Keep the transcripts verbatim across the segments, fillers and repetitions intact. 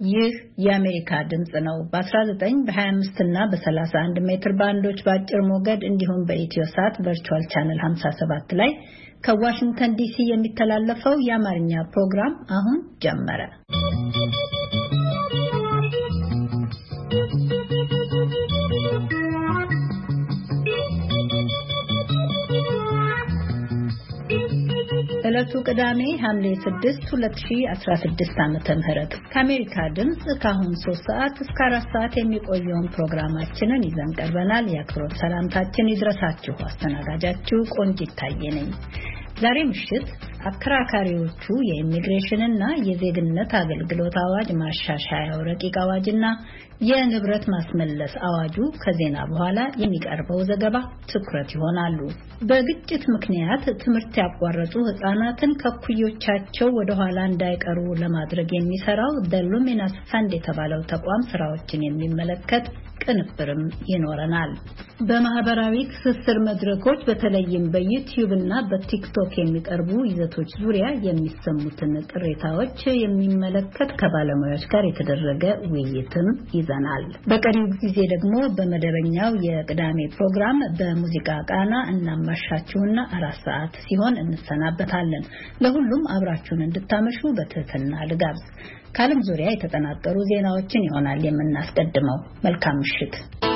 ይህ የአሜሪካ ድምጽ ነው። በ19 በ25 እና በ31 ሜትር ባንዶች በአጭር ሞገድ እንዲሁም በኢትዮሳት ቨርቹዋል ቻነል ሃምሳ ሰባት ላይ ከዋሽንግተን ዲሲ የሚተላለፈው የአማርኛ ፕሮግራም አሁን ጀመረ። ዕለቱ ቅዳሜ ሐምሌ ስድስት ሁለት ሺህ አስራ ስድስት ዓመተ ምህረት ከአሜሪካ ድምጽ ከአሁን ሶስት ሰዓት እስከ አራት ሰዓት የሚቆየውን ፕሮግራማችንን ይዘን ቀርበናል። የአክብሮት ሰላምታችን ይድረሳችሁ። አስተናጋጃችሁ ቆንጂት ታዬ ነኝ። ዛሬ ምሽት አከራካሪዎቹ የኢሚግሬሽን እና የዜግነት አገልግሎት አዋጅ ማሻሻያው ረቂቅ አዋጅና የንብረት ማስመለስ አዋጁ ከዜና በኋላ የሚቀርበው ዘገባ ትኩረት ይሆናሉ። በግጭት ምክንያት ትምህርት ያቋረጡ ህጻናትን ከኩዮቻቸው ወደ ኋላ እንዳይቀሩ ለማድረግ የሚሰራው The Luminous Fund የተባለው ተቋም ስራዎችን የሚመለከት ቅንብርም ይኖረናል። በማህበራዊ ትስስር መድረኮች በተለይም በዩቲዩብ እና በቲክቶክ የሚቀርቡ ይዘቶች ዙሪያ የሚሰሙትን ቅሬታዎች የሚመለከት ከባለሙያዎች ጋር የተደረገ ውይይትም ይዘናል። በቀሪው ጊዜ ደግሞ በመደበኛው የቅዳሜ ፕሮግራም በሙዚቃ ቃና እናማሻችሁና አራት ሰዓት ሲሆን እንሰናበታለን። ለሁሉም አብራችሁን እንድታመሹ በትህትና ልጋብዝ። ከዓለም ዙሪያ የተጠናቀሩ ዜናዎችን ይሆናል የምናስቀድመው። መልካም ምሽት።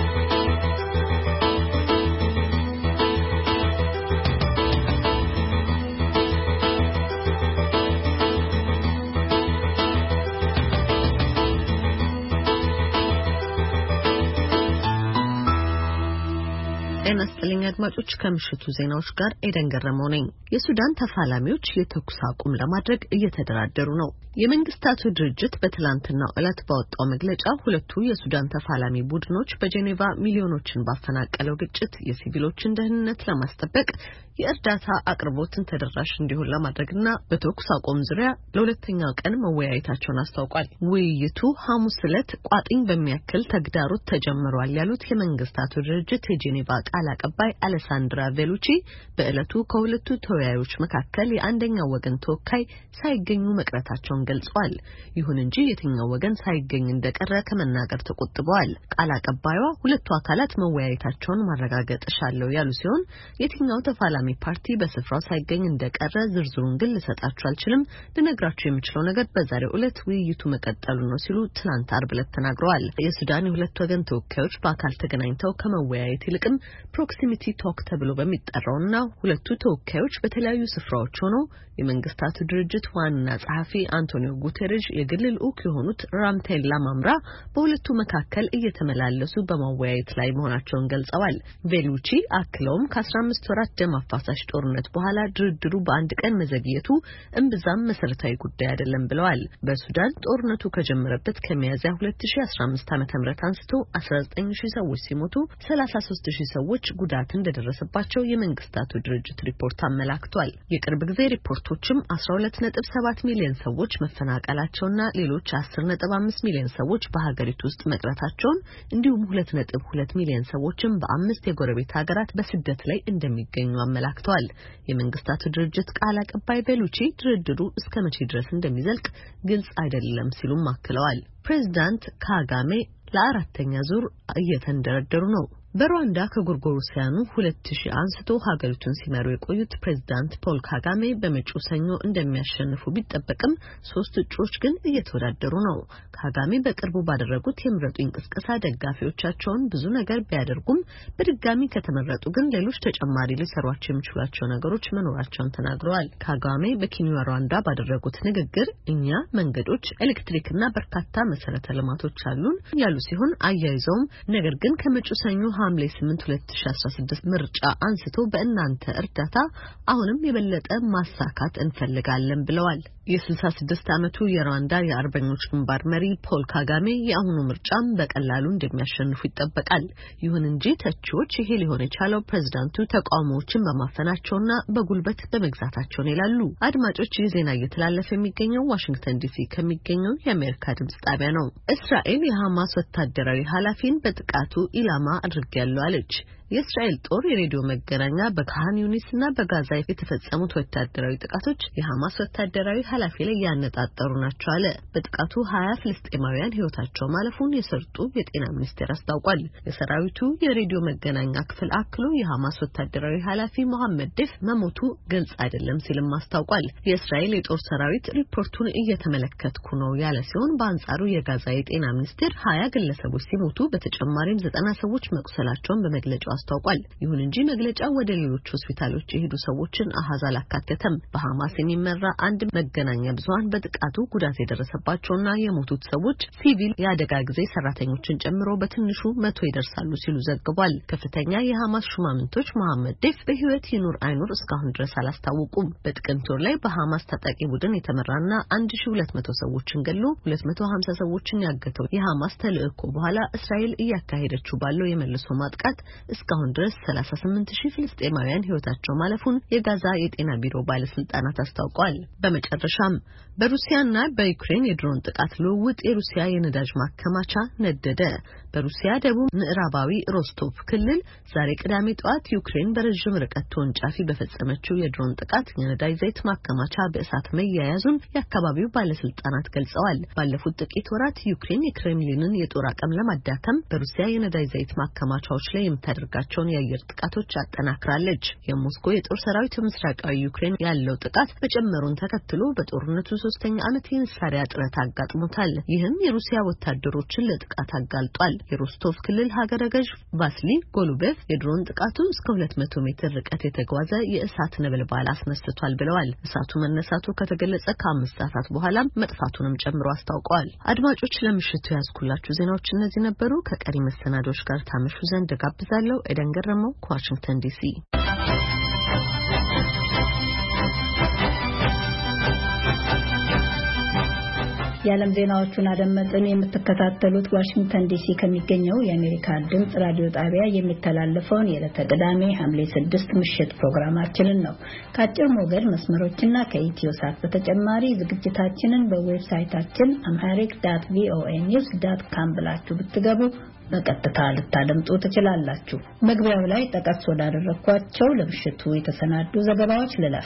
ጤናስጥልኝ አድማጮች፣ ከምሽቱ ዜናዎች ጋር ኤደን ገረመው ነኝ። የሱዳን ተፋላሚዎች የተኩስ አቁም ለማድረግ እየተደራደሩ ነው። የመንግስታቱ ድርጅት በትላንትናው ዕለት ባወጣው መግለጫ ሁለቱ የሱዳን ተፋላሚ ቡድኖች በጄኔቫ ሚሊዮኖችን ባፈናቀለው ግጭት የሲቪሎችን ደህንነት ለማስጠበቅ የእርዳታ አቅርቦትን ተደራሽ እንዲሆን ለማድረግና በተኩስ አቁም ዙሪያ ለሁለተኛው ቀን መወያየታቸውን አስታውቋል። ውይይቱ ሐሙስ ዕለት ቋጥኝ በሚያክል ተግዳሮት ተጀምሯል ያሉት የመንግስታቱ ድርጅት የጄኔቫ ቃል አቀባይ አሌሳንድራ ቬሉቺ በዕለቱ ከሁለቱ ተወያዮች መካከል የአንደኛው ወገን ተወካይ ሳይገኙ መቅረታቸውን ገልጸዋል። ይሁን እንጂ የትኛው ወገን ሳይገኝ እንደቀረ ከመናገር ተቆጥበዋል። ቃል አቀባይዋ ሁለቱ አካላት መወያየታቸውን ማረጋገጥ ሻለው ያሉ ሲሆን የትኛው ተፋላሚ ፓርቲ በስፍራው ሳይገኝ እንደቀረ ዝርዝሩን ግን ልሰጣችሁ አልችልም። ልነግራችሁ የምችለው ነገር በዛሬው ዕለት ውይይቱ መቀጠሉ ነው ሲሉ ትናንት አርብ ዕለት ተናግረዋል። የሱዳን የሁለት ወገን ተወካዮች በአካል ተገናኝተው ከመወያየት ይልቅም ፕሮክሲሚቲ ቶክ ተብሎ በሚጠራውና ሁለቱ ተወካዮች በተለያዩ ስፍራዎች ሆነው የመንግስታቱ ድርጅት ዋና ጸሐፊ አንቶኒዮ ጉተሬዥ የግል ልዑክ የሆኑት ራምቴን ላማምራ በሁለቱ መካከል እየተመላለሱ በመወያየት ላይ መሆናቸውን ገልጸዋል። ቬሉቺ አክለውም ከአስራ አምስት ወራት ደም አፋሳሽ ጦርነት በኋላ ድርድሩ በአንድ ቀን መዘግየቱ እምብዛም መሰረታዊ ጉዳይ አይደለም ብለዋል። በሱዳን ጦርነቱ ከጀመረበት ከሚያዝያ ሁለት ሺህ አስራ አምስት ዓመተ ምህረት አንስቶ አስራ ዘጠኝ ሺህ ሰዎች ሲሞቱ ሰላሳ ሶስት ሺህ ሰዎች ጉዳት እንደደረሰባቸው የመንግስታቱ ድርጅት ሪፖርት አመላክቷል። የቅርብ ጊዜ ሪፖርቶችም አስራ ሁለት ነጥብ ሰባት ሚሊዮን ሰዎች መፈናቀላቸውና ሌሎች አስር ነጥብ አምስት ሚሊዮን ሰዎች በሀገሪቱ ውስጥ መቅረታቸውን እንዲሁም ሁለት ነጥብ ሁለት ሚሊዮን ሰዎችም በአምስት የጎረቤት ሀገራት በስደት ላይ እንደሚገኙ አመላክተዋል። የመንግስታቱ ድርጅት ቃል አቀባይ ቬሉቺ ድርድሩ እስከ መቼ ድረስ እንደሚዘልቅ ግልጽ አይደለም ሲሉም አክለዋል። ፕሬዝዳንት ካጋሜ ለአራተኛ ዙር እየተንደረደሩ ነው። በሩዋንዳ ከጎርጎሮሳውያኑ ሁለት ሺህ አንስቶ ሀገሪቱን ሲመሩ የቆዩት ፕሬዝዳንት ፖል ካጋሜ በመጪው ሰኞ እንደሚያሸንፉ ቢጠበቅም ሶስት እጩዎች ግን እየተወዳደሩ ነው። ካጋሜ በቅርቡ ባደረጉት የምረጡኝ ቅስቀሳ ደጋፊዎቻቸውን ብዙ ነገር ቢያደርጉም በድጋሚ ከተመረጡ ግን ሌሎች ተጨማሪ ሊሰሯቸው የሚችሏቸው ነገሮች መኖራቸውን ተናግረዋል። ካጋሜ በኪንያ ሩዋንዳ ባደረጉት ንግግር እኛ መንገዶች፣ ኤሌክትሪክና በርካታ መሰረተ ልማቶች አሉን ያሉ ሲሆን አያይዘውም ነገር ግን ከመጪው ሰኞ ሐምሌ ስምንት ሁለት ሺህ አስራ ስድስት ምርጫ አንስቶ በእናንተ እርዳታ አሁንም የበለጠ ማሳካት እንፈልጋለን ብለዋል። የስልሳ ስድስት ዓመቱ የሩዋንዳ የአርበኞች ግንባር መሪ ፖል ካጋሜ የአሁኑ ምርጫም በቀላሉ እንደሚያሸንፉ ይጠበቃል። ይሁን እንጂ ተቺዎች ይሄ ሊሆን የቻለው ፕሬዝዳንቱ ተቃውሞዎችን በማፈናቸውና በጉልበት በመግዛታቸው ነው ይላሉ። አድማጮች፣ ይህ ዜና እየተላለፈ የሚገኘው ዋሽንግተን ዲሲ ከሚገኘው የአሜሪካ ድምጽ ጣቢያ ነው። እስራኤል የሐማስ ወታደራዊ ኃላፊን በጥቃቱ ኢላማ አድርጋለች አለች። የእስራኤል ጦር የሬዲዮ መገናኛ በካን ዩኒስና በጋዛ የተፈጸሙት ወታደራዊ ጥቃቶች የሐማስ ወታደራዊ ኃላፊ ላይ ያነጣጠሩ ናቸው አለ። በጥቃቱ ሀያ ፍልስጤማውያን ሕይወታቸው ማለፉን የሰርጡ የጤና ሚኒስቴር አስታውቋል። የሰራዊቱ የሬዲዮ መገናኛ ክፍል አክሎ የሐማስ ወታደራዊ ኃላፊ መሐመድ ዴፍ መሞቱ ግልጽ አይደለም ሲልም አስታውቋል። የእስራኤል የጦር ሰራዊት ሪፖርቱን እየተመለከትኩ ነው ያለ ሲሆን በአንጻሩ የጋዛ የጤና ሚኒስቴር ሀያ ግለሰቦች ሲሞቱ በተጨማሪም ዘጠና ሰዎች መቁሰላቸውን በመግለጫው አስታውቋል። ይሁን እንጂ መግለጫው ወደ ሌሎች ሆስፒታሎች የሄዱ ሰዎችን አሃዝ አላካተተም። በሐማስ የሚመራ አንድ መገናኛ ብዙሃን በጥቃቱ ጉዳት የደረሰባቸውና የሞቱት ሰዎች ሲቪል የአደጋ ጊዜ ሰራተኞችን ጨምሮ በትንሹ መቶ ይደርሳሉ ሲሉ ዘግቧል። ከፍተኛ የሐማስ ሹማምንቶች መሐመድ ዴፍ በህይወት ይኑር አይኑር እስካሁን ድረስ አላስታወቁም። በጥቅምት ወር ላይ በሐማስ ታጣቂ ቡድን የተመራና አንድ ሺህ ሁለት መቶ ሰዎችን ገሎ ሁለት መቶ ሀምሳ ሰዎችን ያገተው የሐማስ ተልእኮ በኋላ እስራኤል እያካሄደችው ባለው የመልሶ ማጥቃት እስካሁን ድረስ ሰላሳ ስምንት ሺህ ፍልስጤማውያን ህይወታቸው ማለፉን የጋዛ የጤና ቢሮ ባለስልጣናት አስታውቀዋል። በመጨረሻም በሩሲያና በዩክሬን የድሮን ጥቃት ልውውጥ የሩሲያ የነዳጅ ማከማቻ ነደደ። በሩሲያ ደቡብ ምዕራባዊ ሮስቶቭ ክልል ዛሬ ቅዳሜ ጠዋት ዩክሬን በረጅም ርቀት ተወንጫፊ በፈጸመችው የድሮን ጥቃት የነዳጅ ዘይት ማከማቻ በእሳት መያያዙን የአካባቢው ባለስልጣናት ገልጸዋል። ባለፉት ጥቂት ወራት ዩክሬን የክሬምሊንን የጦር አቅም ለማዳከም በሩሲያ የነዳጅ ዘይት ማከማቻዎች ላይ የምታደርጋቸውን የአየር ጥቃቶች አጠናክራለች። የሞስኮ የጦር ሰራዊት በምስራቃዊ ዩክሬን ያለው ጥቃት መጨመሩን ተከትሎ በጦርነቱ ሶስተኛ ዓመት የመሳሪያ እጥረት አጋጥሞታል። ይህም የሩሲያ ወታደሮችን ለጥቃት አጋልጧል። የሮስቶቭ ክልል ሀገረ ገዥ ቫስሊ ጎሉቤቭ የድሮን ጥቃቱ እስከ ሁለት መቶ ሜትር ርቀት የተጓዘ የእሳት ነበልባል አስነስቷል ብለዋል። እሳቱ መነሳቱ ከተገለጸ ከአምስት ሰዓታት በኋላ መጥፋቱንም ጨምሮ አስታውቀዋል። አድማጮች ለምሽቱ ያዝኩላችሁ ዜናዎች እነዚህ ነበሩ። ከቀሪ መሰናዶች ጋር ታመሹ ዘንድ ጋብዛለሁ። ኤደን ገረመው ከዋሽንግተን ዲሲ። የዓለም ዜናዎቹን አደመጥን። የምትከታተሉት ዋሽንግተን ዲሲ ከሚገኘው የአሜሪካ ድምጽ ራዲዮ ጣቢያ የሚተላለፈውን የዕለተ ቅዳሜ ሐምሌ ስድስት ምሽት ፕሮግራማችንን ነው። ከአጭር ሞገድ መስመሮችና ከኢትዮሳት በተጨማሪ ዝግጅታችንን በዌብሳይታችን አምሃሪክ ዶት ቪኦኤ ኒውስ ዶት ኮም ብላችሁ ብትገቡ በቀጥታ ልታደምጡ ትችላላችሁ። መግቢያው ላይ ጠቀስ ወዳደረኳቸው ለምሽቱ የተሰናዱ ዘገባዎች ልለፍ።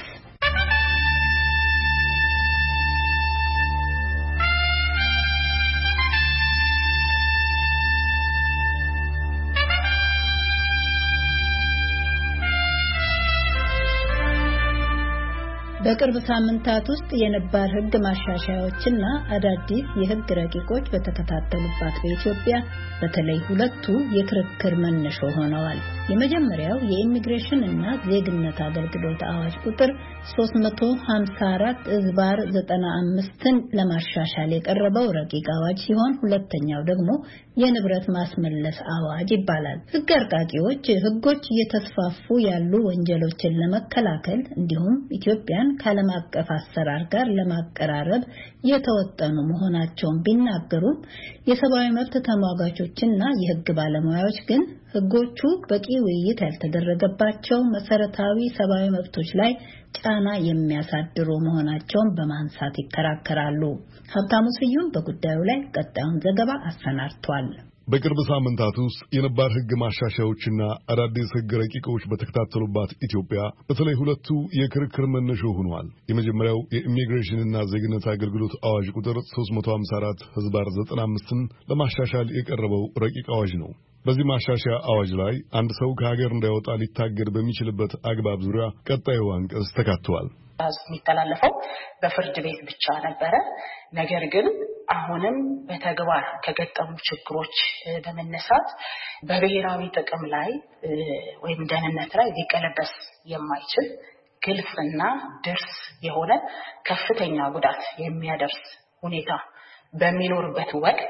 በቅርብ ሳምንታት ውስጥ የነባር ሕግ ማሻሻያዎችና አዳዲስ የሕግ ረቂቆች በተከታተሉባት በኢትዮጵያ በተለይ ሁለቱ የክርክር መነሾ ሆነዋል። የመጀመሪያው የኢሚግሬሽን እና ዜግነት አገልግሎት አዋጅ ቁጥር ሶስት መቶ ሀምሳ አራት ዝባር ዘጠና አምስትን ለማሻሻል የቀረበው ረቂቅ አዋጅ ሲሆን ሁለተኛው ደግሞ የንብረት ማስመለስ አዋጅ ይባላል። ሕግ አርቃቂዎች ሕጎች እየተስፋፉ ያሉ ወንጀሎችን ለመከላከል እንዲሁም ኢትዮጵያን ከዓለም አቀፍ አሰራር ጋር ለማቀራረብ የተወጠኑ መሆናቸውን ቢናገሩም የሰብአዊ መብት ተሟጋቾችና የሕግ ባለሙያዎች ግን ሕጎቹ በቂ ውይይት ያልተደረገባቸው መሰረታዊ ሰብአዊ መብቶች ላይ ጫና የሚያሳድሩ መሆናቸውን በማንሳት ይከራከራሉ። ሀብታሙ ስዩም በጉዳዩ ላይ ቀጣዩን ዘገባ አሰናድቷል። በቅርብ ሳምንታት ውስጥ የነባር ሕግ ማሻሻያዎችና አዳዲስ ሕግ ረቂቆች በተከታተሉባት ኢትዮጵያ በተለይ ሁለቱ የክርክር መነሾ ሆነዋል። የመጀመሪያው የኢሚግሬሽንና ዜግነት አገልግሎት አዋጅ ቁጥር ሶስት መቶ ሀምሳ አራት ዝባር ዘጠና አምስትን ለማሻሻል የቀረበው ረቂቅ አዋጅ ነው። በዚህ ማሻሻያ አዋጅ ላይ አንድ ሰው ከሀገር እንዳይወጣ ሊታገድ በሚችልበት አግባብ ዙሪያ ቀጣዩ አንቀጽ ተካቷል። የሚተላለፈው በፍርድ ቤት ብቻ ነበረ። ነገር ግን አሁንም በተግባር ከገጠሙ ችግሮች በመነሳት በብሔራዊ ጥቅም ላይ ወይም ደህንነት ላይ ሊቀለበስ የማይችል ግልጽና ድርስ የሆነ ከፍተኛ ጉዳት የሚያደርስ ሁኔታ በሚኖርበት ወቅት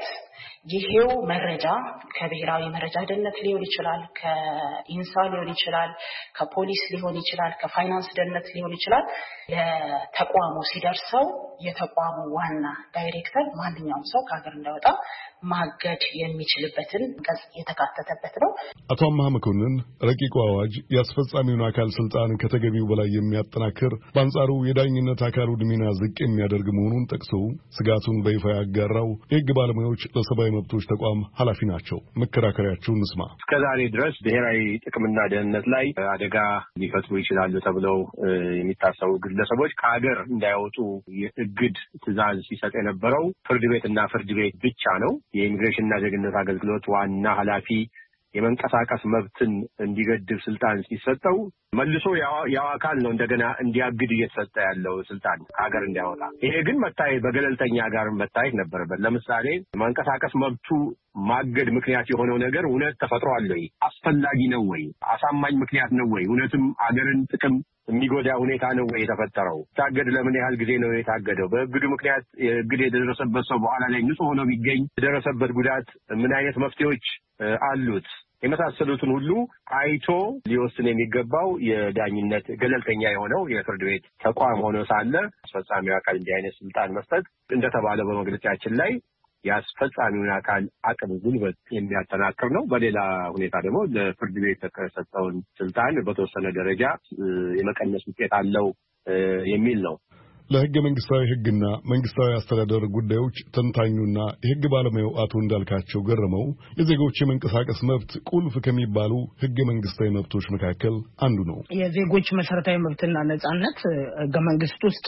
ይሄው መረጃ ከብሔራዊ መረጃ ደህንነት ሊሆን ይችላል፣ ከኢንሳ ሊሆን ይችላል፣ ከፖሊስ ሊሆን ይችላል፣ ከፋይናንስ ደህንነት ሊሆን ይችላል። ለተቋሙ ሲደርሰው የተቋሙ ዋና ዳይሬክተር ማንኛውም ሰው ከሀገር እንዳይወጣ ማገድ የሚችልበትን አንቀጽ የተካተተበት ነው። አቶ አምሃ መኮንን ረቂቁ አዋጅ የአስፈጻሚውን አካል ስልጣን ከተገቢው በላይ የሚያጠናክር በአንጻሩ የዳኝነት አካሉ ሚና ዝቅ የሚያደርግ መሆኑን ጠቅሶ ስጋቱን በይፋ ያጋራው የሕግ ባለሙያዎች ለሰብአዊ መብቶች ተቋም ኃላፊ ናቸው። መከራከሪያቸውን እንስማ። እስከዛሬ ድረስ ብሔራዊ ጥቅምና ደህንነት ላይ አደጋ ሊፈጥሩ ይችላሉ ተብለው የሚታሰቡ ግለሰቦች ከሀገር እንዳይወጡ የእግድ ትዕዛዝ ሲሰጥ የነበረው ፍርድ ቤትና ፍርድ ቤት ብቻ ነው። የኢሚግሬሽንና ዜግነት አገልግሎት ዋና ኃላፊ የመንቀሳቀስ መብትን እንዲገድብ ስልጣን ሲሰጠው መልሶ ያው አካል ነው እንደገና እንዲያግድ እየተሰጠ ያለው ስልጣን ከሀገር እንዲያወጣ። ይሄ ግን መታየት በገለልተኛ ጋር መታየት ነበረበት። ለምሳሌ መንቀሳቀስ መብቱ ማገድ ምክንያት የሆነው ነገር እውነት ተፈጥሯል ወይ? አስፈላጊ ነው ወይ? አሳማኝ ምክንያት ነው ወይ? እውነትም አገርን ጥቅም የሚጎዳ ሁኔታ ነው ወይ የተፈጠረው? ታገድ ለምን ያህል ጊዜ ነው የታገደው? በእግዱ ምክንያት እግድ የደረሰበት ሰው በኋላ ላይ ንጹህ ሆኖ ቢገኝ የደረሰበት ጉዳት ምን አይነት መፍትሄዎች አሉት? የመሳሰሉትን ሁሉ አይቶ ሊወስን የሚገባው የዳኝነት ገለልተኛ የሆነው የፍርድ ቤት ተቋም ሆኖ ሳለ አስፈጻሚው አካል እንዲህ አይነት ስልጣን መስጠት እንደተባለው በመግለጫችን ላይ የአስፈጻሚውን አካል አቅም ጉልበት የሚያጠናክር ነው። በሌላ ሁኔታ ደግሞ ለፍርድ ቤት የተሰጠውን ስልጣን በተወሰነ ደረጃ የመቀነስ ውጤት አለው የሚል ነው። ለሕገ መንግስታዊ ሕግና መንግስታዊ አስተዳደር ጉዳዮች ተንታኙና የሕግ ባለሙያው አቶ እንዳልካቸው ገረመው የዜጎች የመንቀሳቀስ መብት ቁልፍ ከሚባሉ ሕገ መንግስታዊ መብቶች መካከል አንዱ ነው። የዜጎች መሰረታዊ መብትና ነጻነት ሕገ መንግስት ውስጥ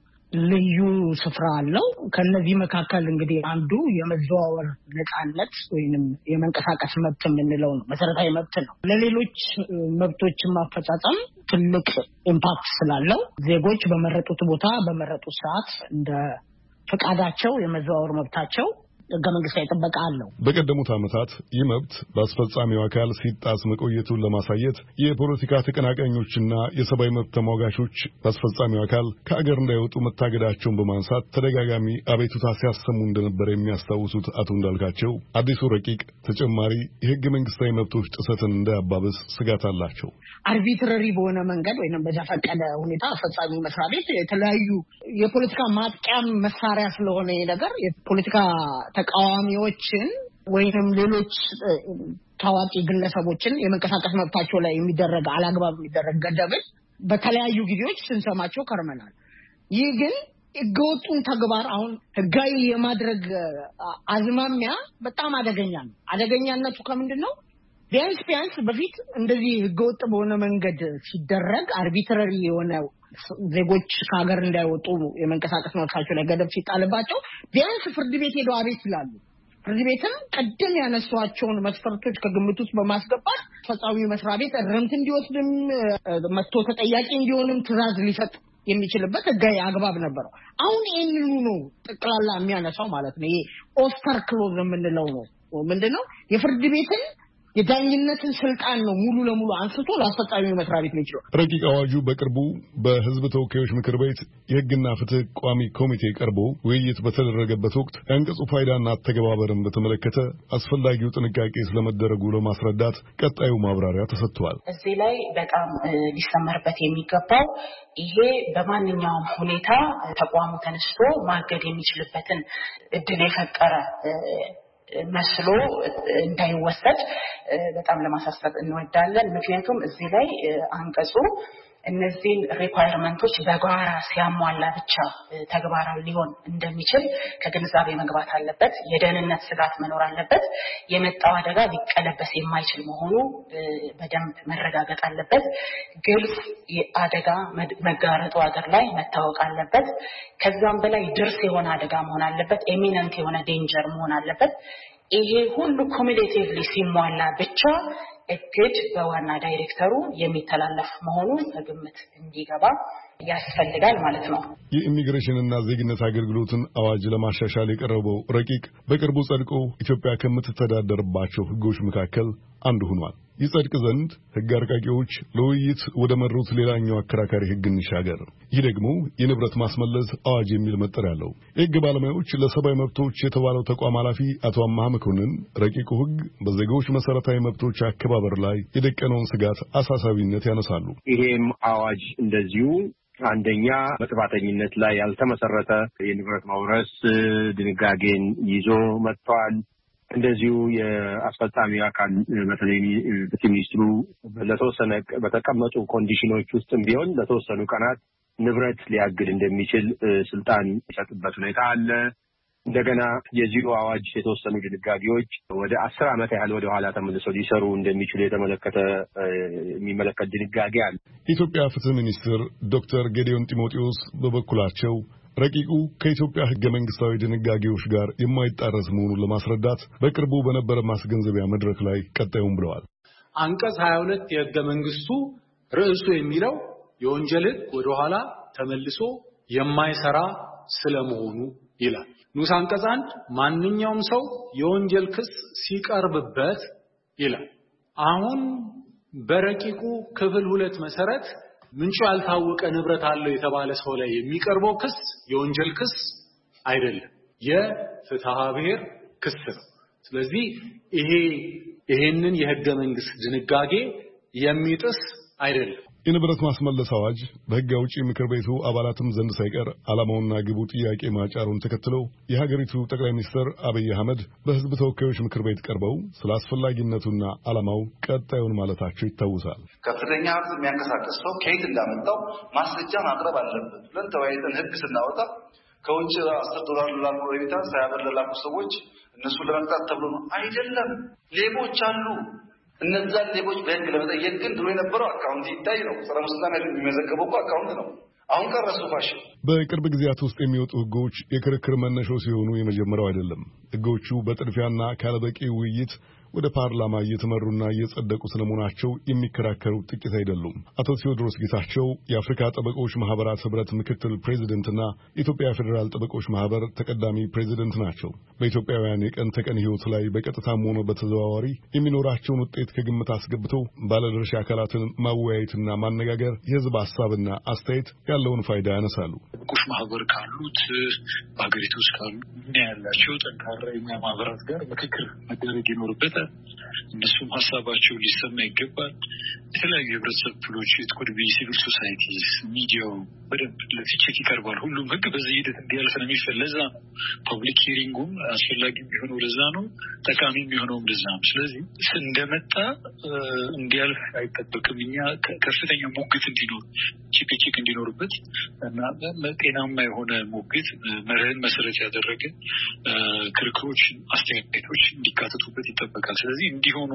ልዩ ስፍራ አለው። ከነዚህ መካከል እንግዲህ አንዱ የመዘዋወር ነጻነት ወይንም የመንቀሳቀስ መብት የምንለው ነው። መሰረታዊ መብት ነው። ለሌሎች መብቶች ማፈጻጸም ትልቅ ኢምፓክት ስላለው ዜጎች በመረጡት ቦታ በመረጡት ሰዓት እንደ ፈቃዳቸው የመዘዋወር መብታቸው ሕገ መንግስታዊ ጥበቃ አለው። በቀደሙት ዓመታት ይህ መብት በአስፈጻሚው አካል ሲጣስ መቆየቱን ለማሳየት የፖለቲካ ተቀናቃኞችና የሰብአዊ መብት ተሟጋቾች በአስፈጻሚው አካል ከአገር እንዳይወጡ መታገዳቸውን በማንሳት ተደጋጋሚ አቤቱታ ሲያሰሙ እንደነበረ የሚያስታውሱት አቶ እንዳልካቸው አዲሱ ረቂቅ ተጨማሪ የሕገ መንግስታዊ መብቶች ጥሰትን እንዳያባብስ ስጋት አላቸው። አርቢትራሪ በሆነ መንገድ ወይንም በዘፈቀደ ሁኔታ አስፈጻሚው መስሪያ ቤት የተለያዩ የፖለቲካ ማጥቂያ መሳሪያ ስለሆነ ይሄ ነገር የፖለቲካ ተቃዋሚዎችን ወይንም ሌሎች ታዋቂ ግለሰቦችን የመንቀሳቀስ መብታቸው ላይ የሚደረግ አላግባብ የሚደረግ ገደብን በተለያዩ ጊዜዎች ስንሰማቸው ከርመናል። ይህ ግን ህገወጡን ተግባር አሁን ህጋዊ የማድረግ አዝማሚያ በጣም አደገኛ ነው። አደገኛነቱ ከምንድነው? ቢያንስ ቢያንስ በፊት እንደዚህ ህገወጥ በሆነ መንገድ ሲደረግ አርቢትራሪ የሆነ ዜጎች ከሀገር እንዳይወጡ የመንቀሳቀስ መብታቸው ላይ ገደብ ሲጣልባቸው ቢያንስ ፍርድ ቤት ሄደው አቤት ይላሉ። ፍርድ ቤትም ቀደም ያነሷቸውን መስፈርቶች ከግምት ውስጥ በማስገባት ፈጻሚው መስሪያ ቤት እርምት እንዲወስድም መጥቶ ተጠያቂ እንዲሆንም ትዕዛዝ ሊሰጥ የሚችልበት ህጋዊ አግባብ ነበረው። አሁን ይሄንኑ ነው ጠቅላላ የሚያነሳው ማለት ነው። ይሄ ኦስተር ክሎዝ የምንለው ነው። ምንድነው? የፍርድ ቤትን የዳኝነትን ስልጣን ነው ሙሉ ለሙሉ አንስቶ ለአስፈጻሚው መስሪያ ቤት ነው። ረቂቅ አዋጁ በቅርቡ በህዝብ ተወካዮች ምክር ቤት የህግና ፍትህ ቋሚ ኮሚቴ ቀርቦ ውይይት በተደረገበት ወቅት የአንቀጹ ፋይዳና አተገባበርን በተመለከተ አስፈላጊው ጥንቃቄ ስለመደረጉ ለማስረዳት ቀጣዩ ማብራሪያ ተሰጥቷል። እዚህ ላይ በጣም ሊሰመርበት የሚገባው ይሄ በማንኛውም ሁኔታ ተቋሙ ተነስቶ ማገድ የሚችልበትን እድል የፈጠረ መስሎ እንዳይወሰድ በጣም ለማሳሰብ እንወዳለን። ምክንያቱም እዚህ ላይ አንቀጹ እነዚህን ሪኳየርመንቶች በጋራ ሲያሟላ ብቻ ተግባራዊ ሊሆን እንደሚችል ከግንዛቤ መግባት አለበት። የደህንነት ስጋት መኖር አለበት። የመጣው አደጋ ሊቀለበስ የማይችል መሆኑ በደንብ መረጋገጥ አለበት። ግልጽ አደጋ መጋረጡ ሀገር ላይ መታወቅ አለበት። ከዛም በላይ ድርስ የሆነ አደጋ መሆን አለበት። ኤሚነንት የሆነ ዴንጀር መሆን አለበት። ይሄ ሁሉ ኮሚሌቲቭሊ ሲሟላ ብቻ እግድ በዋና ዳይሬክተሩ የሚተላለፍ መሆኑን ከግምት እንዲገባ ያስፈልጋል ማለት ነው። የኢሚግሬሽንና ዜግነት አገልግሎትን አዋጅ ለማሻሻል የቀረበው ረቂቅ በቅርቡ ጸድቆ ኢትዮጵያ ከምትተዳደርባቸው ሕጎች መካከል አንዱ ሆኗል። ይጸድቅ ዘንድ ሕግ አርቃቂዎች ለውይይት ወደ መሩት ሌላኛው አከራካሪ ሕግ እንሻገር። ይህ ደግሞ የንብረት ማስመለስ አዋጅ የሚል መጠሪያ አለው። የሕግ ባለሙያዎች ለሰብአዊ መብቶች የተባለው ተቋም ኃላፊ አቶ አምሃ መኮንን ረቂቁ ሕግ በዜጎች መሰረታዊ መብቶች አከባበር ላይ የደቀነውን ስጋት አሳሳቢነት ያነሳሉ። ይሄም አዋጅ እንደዚሁ አንደኛ በጥፋተኝነት ላይ ያልተመሰረተ የንብረት ማውረስ ድንጋጌን ይዞ መጥቷል። እንደዚሁ የአስፈጻሚ አካል በተለይ ሚኒስትሩ ለተወሰነ በተቀመጡ ኮንዲሽኖች ውስጥም ቢሆን ለተወሰኑ ቀናት ንብረት ሊያግድ እንደሚችል ስልጣን ይሰጥበት ሁኔታ አለ። እንደገና የዚሁ አዋጅ የተወሰኑ ድንጋጌዎች ወደ አስር ዓመት ያህል ወደ ኋላ ተመልሰው ሊሰሩ እንደሚችሉ የተመለከተ የሚመለከት ድንጋጌ አለ። የኢትዮጵያ ፍትህ ሚኒስትር ዶክተር ጌዲዮን ጢሞቴዎስ በበኩላቸው ረቂቁ ከኢትዮጵያ ህገ መንግስታዊ ድንጋጌዎች ጋር የማይጣረስ መሆኑን ለማስረዳት በቅርቡ በነበረ ማስገንዘቢያ መድረክ ላይ ቀጣዩን ብለዋል። አንቀጽ ሀያ ሁለት የህገ መንግስቱ ርዕሱ የሚለው የወንጀል ህግ ወደ ኋላ ተመልሶ የማይሰራ ስለመሆኑ ይላል። ንዑስ አንቀጽ አንድ ማንኛውም ሰው የወንጀል ክስ ሲቀርብበት ይላል። አሁን በረቂቁ ክፍል ሁለት መሰረት ምንጩ ያልታወቀ ንብረት አለው የተባለ ሰው ላይ የሚቀርበው ክስ የወንጀል ክስ አይደለም፣ የፍትሐ ብሔር ክስ ነው። ስለዚህ ይሄ ይሄንን የህገ መንግስት ድንጋጌ የሚጥስ አይደለም። የንብረት ማስመለስ አዋጅ በህግ አውጪ ምክር ቤቱ አባላትም ዘንድ ሳይቀር ዓላማውና ግቡ ጥያቄ ማጫሩን ተከትለው የሀገሪቱ ጠቅላይ ሚኒስትር አብይ አህመድ በህዝብ ተወካዮች ምክር ቤት ቀርበው ስለ አስፈላጊነቱና ዓላማው ቀጣዩን ማለታቸው ይታወሳል። ከፍተኛ ሀብት የሚያንቀሳቀስ ሰው ከየት እንዳመጣው ማስረጃ ማቅረብ አለበት ብለን ተወያይተን ህግ ስናወጣ ከውጭ አስር ዶላር ላኩ ረቢታ ሳያበር ለላኩ ሰዎች እነሱን ለመቅጣት ተብሎ ነው አይደለም። ሌቦች አሉ። እነዛን ሌቦች በህግ ለመጠየቅ ግን ድሮ የነበረው አካውንት ይታይ ነው። ጸረ ሙስና የሚመዘገበው እኮ አካውንት ነው። አሁን ቀረሱ ፋሽን። በቅርብ ጊዜያት ውስጥ የሚወጡ ህጎች የክርክር መነሻው ሲሆኑ የመጀመሪያው አይደለም። ህጎቹ በጥድፊያና ካለበቂ ውይይት ወደ ፓርላማ እየተመሩና እየጸደቁ ስለመሆናቸው የሚከራከሩ ጥቂት አይደሉም። አቶ ቴዎድሮስ ጌታቸው የአፍሪካ ጠበቆች ማህበራት ህብረት ምክትል ፕሬዚደንትና የኢትዮጵያ ፌዴራል ጠበቆች ማህበር ተቀዳሚ ፕሬዚደንት ናቸው። በኢትዮጵያውያን የቀን ተቀን ህይወት ላይ በቀጥታም ሆነ በተዘዋዋሪ የሚኖራቸውን ውጤት ከግምት አስገብተው ባለድርሻ አካላትን ማወያየትና ማነጋገር የህዝብ ሀሳብና አስተያየት ያለውን ፋይዳ ያነሳሉ። ጠበቆች ማህበር ካሉት በሀገሪቱ ውስጥ ካሉ ምን ያላቸው ጠንካራ የሙያ ማህበራት ጋር ምክክር መደረግ ይኖርበታል። እነሱም ሀሳባቸው ሊሰማ ይገባል። የተለያዩ የህብረተሰብ ክፍሎች የትኩርቢ ሲቪል ሶሳይቲስ ሚዲያው በደንብ ለትችት ይቀርባል። ሁሉም ህግ በዚህ ሂደት እንዲያልፍ ነው የሚፈለግ። ለዛ ነው ፐብሊክ ሂሪንጉም አስፈላጊ የሚሆነው፣ ለዛ ነው ጠቃሚ የሚሆነውም ለዛ ነው። ስለዚህ እንደመጣ እንዲያልፍ አይጠበቅም። እኛ ከፍተኛ ሙግት እንዲኖር ጭቅጭቅ እንዲኖርበት እና ጤናማ የሆነ ሙግት መርህን መሰረት ያደረገ ክርክሮች፣ አስተያየቶች እንዲካተቱበት ይጠበቃል። ስለዚህ እንዲሆኑ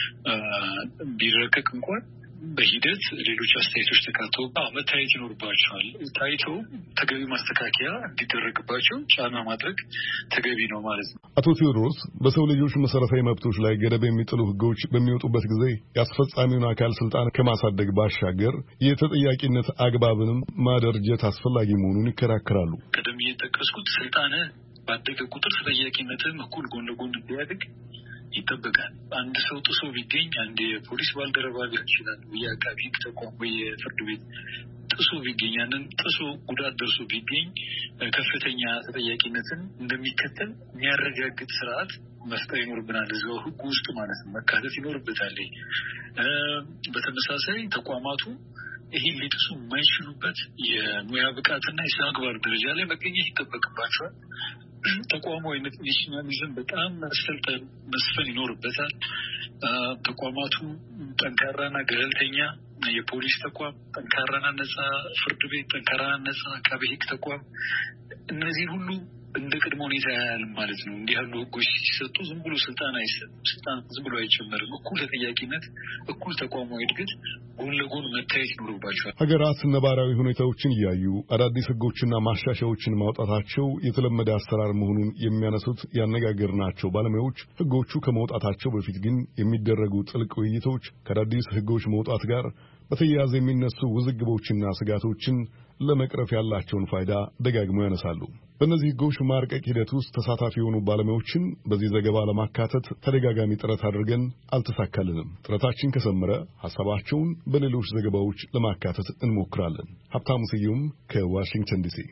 ቢረቀቅ እንኳን በሂደት ሌሎች አስተያየቶች ተካተው መታየት ይኖርባቸዋል። ታይተው ተገቢ ማስተካከያ እንዲደረግባቸው ጫና ማድረግ ተገቢ ነው ማለት ነው። አቶ ቴዎድሮስ በሰው ልጆች መሰረታዊ መብቶች ላይ ገደብ የሚጥሉ ህጎች በሚወጡበት ጊዜ የአስፈጻሚውን አካል ስልጣን ከማሳደግ ባሻገር የተጠያቂነት አግባብንም ማደርጀት አስፈላጊ መሆኑን ይከራከራሉ። ቀደም እየጠቀስኩት ስልጣን ባደገ ቁጥር ተጠያቂነትም እኩል ጎን ለጎን እንዲያድግ ይጠበቃል። አንድ ሰው ጥሶ ቢገኝ አንድ የፖሊስ ባልደረባ ሊሆን ይችላል፣ የአቃቢ ህግ ተቋም ወይ የፍርድ ቤት ጥሶ ቢገኝ ያንን ጥሶ ጉዳት ደርሶ ቢገኝ ከፍተኛ ተጠያቂነትን እንደሚከተል የሚያረጋግጥ ስርዓት መፍጠር ይኖርብናል። እዛው ህጉ ውስጥ ማለት ነው መካተት ይኖርበታል። በተመሳሳይ ተቋማቱ ይሄን ሊጥሱ የማይችሉበት የሙያ ብቃትና የስነ ምግባር ደረጃ ላይ መገኘት ይጠበቅባቸዋል። ተቋማዊነት ናሽናሊዝም በጣም መሰልጠን መስፈን ይኖርበታል። ተቋማቱ ጠንካራና ገለልተኛ የፖሊስ ተቋም፣ ጠንካራና ነጻ ፍርድ ቤት፣ ጠንካራና ነጻ አቃቤ ህግ ተቋም፣ እነዚህ ሁሉ እንደ ቅድመ ሁኔታ ያያል ማለት ነው። እንዲህ ያሉ ህጎች ሲሰጡ ዝም ብሎ ስልጣን አይሰጥም። ስልጣን ዝም ብሎ አይጨመርም። እኩል ተጠያቂነት፣ እኩል ተቋማዊ እድገት ጎን ለጎን መታየት ይኖርባቸዋል። ሀገራት ነባራዊ ሁኔታዎችን እያዩ አዳዲስ ህጎችና ማሻሻያዎችን ማውጣታቸው የተለመደ አሰራር መሆኑን የሚያነሱት ያነጋገርናቸው ባለሙያዎች ህጎቹ ከመውጣታቸው በፊት ግን የሚደረጉ ጥልቅ ውይይቶች ከአዳዲስ ህጎች መውጣት ጋር በተያያዘ የሚነሱ ውዝግቦችና ስጋቶችን ለመቅረፍ ያላቸውን ፋይዳ ደጋግመው ያነሳሉ። በእነዚህ ህጎች ማርቀቅ ሂደት ውስጥ ተሳታፊ የሆኑ ባለሙያዎችን በዚህ ዘገባ ለማካተት ተደጋጋሚ ጥረት አድርገን አልተሳካልንም። ጥረታችን ከሰመረ ሐሳባቸውን በሌሎች ዘገባዎች ለማካተት እንሞክራለን። ሀብታሙ ስዩም ከዋሽንግተን ዲሲ።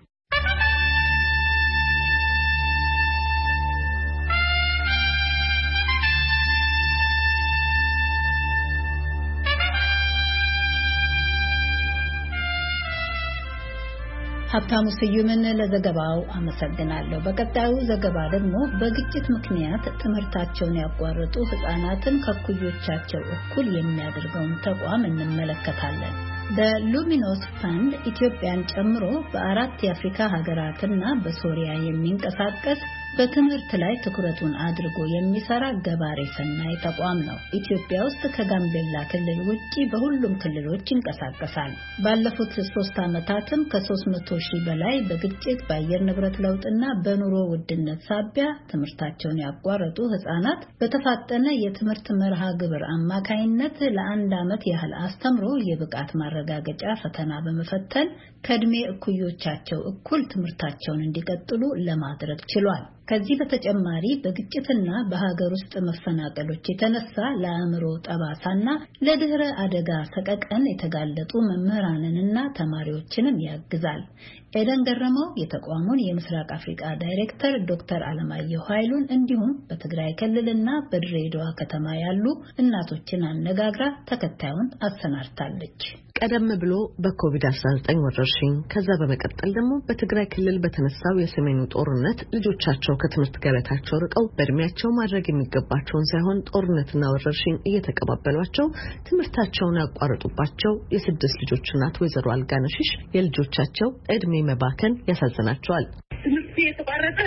ሀብታሙ ስዩምን ለዘገባው አመሰግናለሁ። በቀጣዩ ዘገባ ደግሞ በግጭት ምክንያት ትምህርታቸውን ያቋረጡ ህጻናትን ከኩዮቻቸው እኩል የሚያደርገውን ተቋም እንመለከታለን። በሉሚኖስ ፈንድ ኢትዮጵያን ጨምሮ በአራት የአፍሪካ ሀገራትና በሶሪያ የሚንቀሳቀስ በትምህርት ላይ ትኩረቱን አድርጎ የሚሰራ ገባሬ ሰናይ ተቋም ነው። ኢትዮጵያ ውስጥ ከጋምቤላ ክልል ውጪ በሁሉም ክልሎች ይንቀሳቀሳል። ባለፉት ሶስት ዓመታትም ከሶስት መቶ ሺህ በላይ በግጭት በአየር ንብረት ለውጥና በኑሮ ውድነት ሳቢያ ትምህርታቸውን ያቋረጡ ህጻናት በተፋጠነ የትምህርት መርሃ ግብር አማካይነት ለአንድ ዓመት ያህል አስተምሮ የብቃት ማረጋገጫ ፈተና በመፈተን ከእድሜ እኩዮቻቸው እኩል ትምህርታቸውን እንዲቀጥሉ ለማድረግ ችሏል። ከዚህ በተጨማሪ በግጭትና በሀገር ውስጥ መፈናቀሎች የተነሳ ለአእምሮ ጠባሳና ለድህረ አደጋ ሰቀቀን የተጋለጡ መምህራንንና ተማሪዎችንም ያግዛል። ኤደን ገረመው የተቋሙን የምስራቅ አፍሪካ ዳይሬክተር ዶክተር አለማየሁ ኃይሉን እንዲሁም በትግራይ ክልልና በድሬዳዋ ከተማ ያሉ እናቶችን አነጋግራ ተከታዩን አሰናድታለች። ቀደም ብሎ በኮቪድ አስራ ዘጠኝ ወረርሽኝ ከዛ በመቀጠል ደግሞ በትግራይ ክልል በተነሳው የሰሜኑ ጦርነት ልጆቻቸው ከትምህርት ገበታቸው ርቀው በእድሜያቸው ማድረግ የሚገባቸውን ሳይሆን ጦርነትና ወረርሽኝ እየተቀባበሏቸው ትምህርታቸውን ያቋረጡባቸው የስድስት ልጆች እናት ወይዘሮ አልጋነሽሽ የልጆቻቸው እድሜ መባከን ያሳዝናቸዋል። ትምህርት የተቋረጠ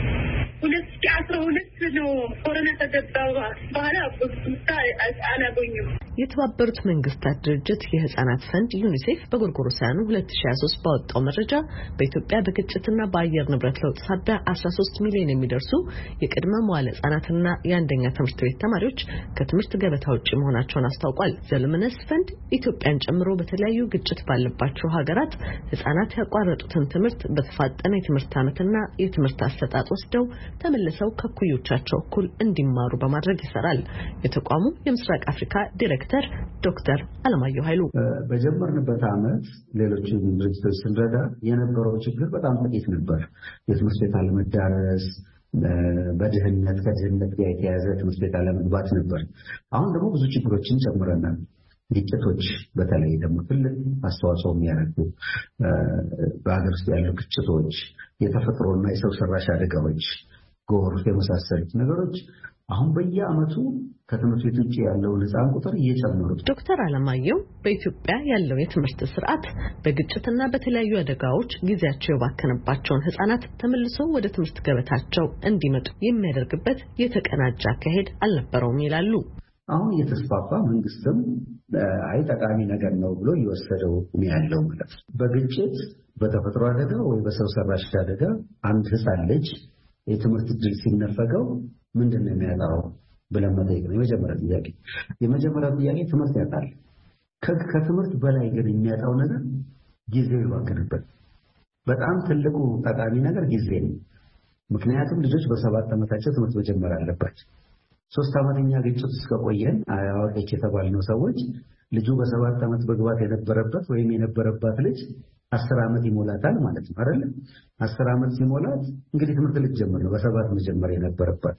ሁለት ሺህ አስራ ሁለት ነው ኮሮና ተገባው በኋላ ብዙታ አላገኙም። የተባበሩት መንግስታት ድርጅት የህፃናት ፈንድ ዩኒሴፍ በጎርጎሮሳውያኑ ሁለት ሺህ ሃያ ሶስት ባወጣው መረጃ በኢትዮጵያ በግጭትና በአየር ንብረት ለውጥ ሳቢያ አስራ ሶስት ሚሊዮን የሚደርሱ የቅድመ መዋዕለ ህጻናትና የአንደኛ ትምህርት ቤት ተማሪዎች ከትምህርት ገበታ ውጪ መሆናቸውን አስታውቋል። ዘልምነስ ፈንድ ኢትዮጵያን ጨምሮ በተለያዩ ግጭት ባለባቸው ሀገራት ህጻናት ያቋረጡትን ትምህርት በተፋጠነ የትምህርት ዓመትና የትምህርት አሰጣጥ ወስደው ተመልሰው ከኩዮቻቸው እኩል እንዲማሩ በማድረግ ይሰራል። የተቋሙ የምስራቅ አፍሪካ ዳይሬክተር ዶክተር አለማየሁ ኃይሉ በጀመርንበት ዓመት ሌሎች ድርጅቶች ስንረዳ የነበረው ችግር በጣም ጥቂት ነበር። የትምህርት ቤት አለመዳረስ፣ በድህነት ከድህነት ጋር የተያያዘ ትምህርት ቤት አለመግባት ነበር። አሁን ደግሞ ብዙ ችግሮችን ጨምረናል። ግጭቶች በተለይ ደግሞ ትልቅ አስተዋጽኦ የሚያደርጉ በሀገር ውስጥ ያሉ ግጭቶች፣ የተፈጥሮና የሰው ሰራሽ አደጋዎች፣ ጎርፍ የመሳሰሉት ነገሮች አሁን በየዓመቱ ከትምህርት ቤት ውጪ ያለው ህፃን ቁጥር እየጨመሩ። ዶክተር አለማየሁ በኢትዮጵያ ያለው የትምህርት ስርዓት በግጭትና በተለያዩ አደጋዎች ጊዜያቸው የባከነባቸውን ህፃናት ተመልሰው ወደ ትምህርት ገበታቸው እንዲመጡ የሚያደርግበት የተቀናጀ አካሄድ አልነበረውም ይላሉ። አሁን እየተስፋፋ መንግስትም አይ ጠቃሚ ነገር ነው ብሎ እየወሰደው ያለው ማለት ነው። በግጭት በተፈጥሮ አደጋ ወይ በሰው ሰራሽ አደጋ አንድ ህፃን ልጅ የትምህርት ዕድል ሲነፈገው ምንድነው የሚያጣው ብለን መጠየቅ ነው የመጀመሪያ ጥያቄ። የመጀመሪያ ጥያቄ ትምህርት ያጣል። ከትምህርት በላይ ግን የሚያጣው ነገር ጊዜ ይባክንበት። በጣም ትልቁ ጠቃሚ ነገር ጊዜ ነው። ምክንያቱም ልጆች በሰባት ዓመታቸው ትምህርት መጀመር አለባቸው። ሶስት ዓመተኛ ግጭት እስከቆየን አዋቂዎች የተባልነው ሰዎች ልጁ በሰባት ዓመት መግባት የነበረበት ወይም የነበረባት ልጅ አስር ዓመት ይሞላታል ማለት ነው አይደል? አስር ዓመት ሲሞላት እንግዲህ ትምህርት ልትጀምር ነው በሰባት መጀመር የነበረባት።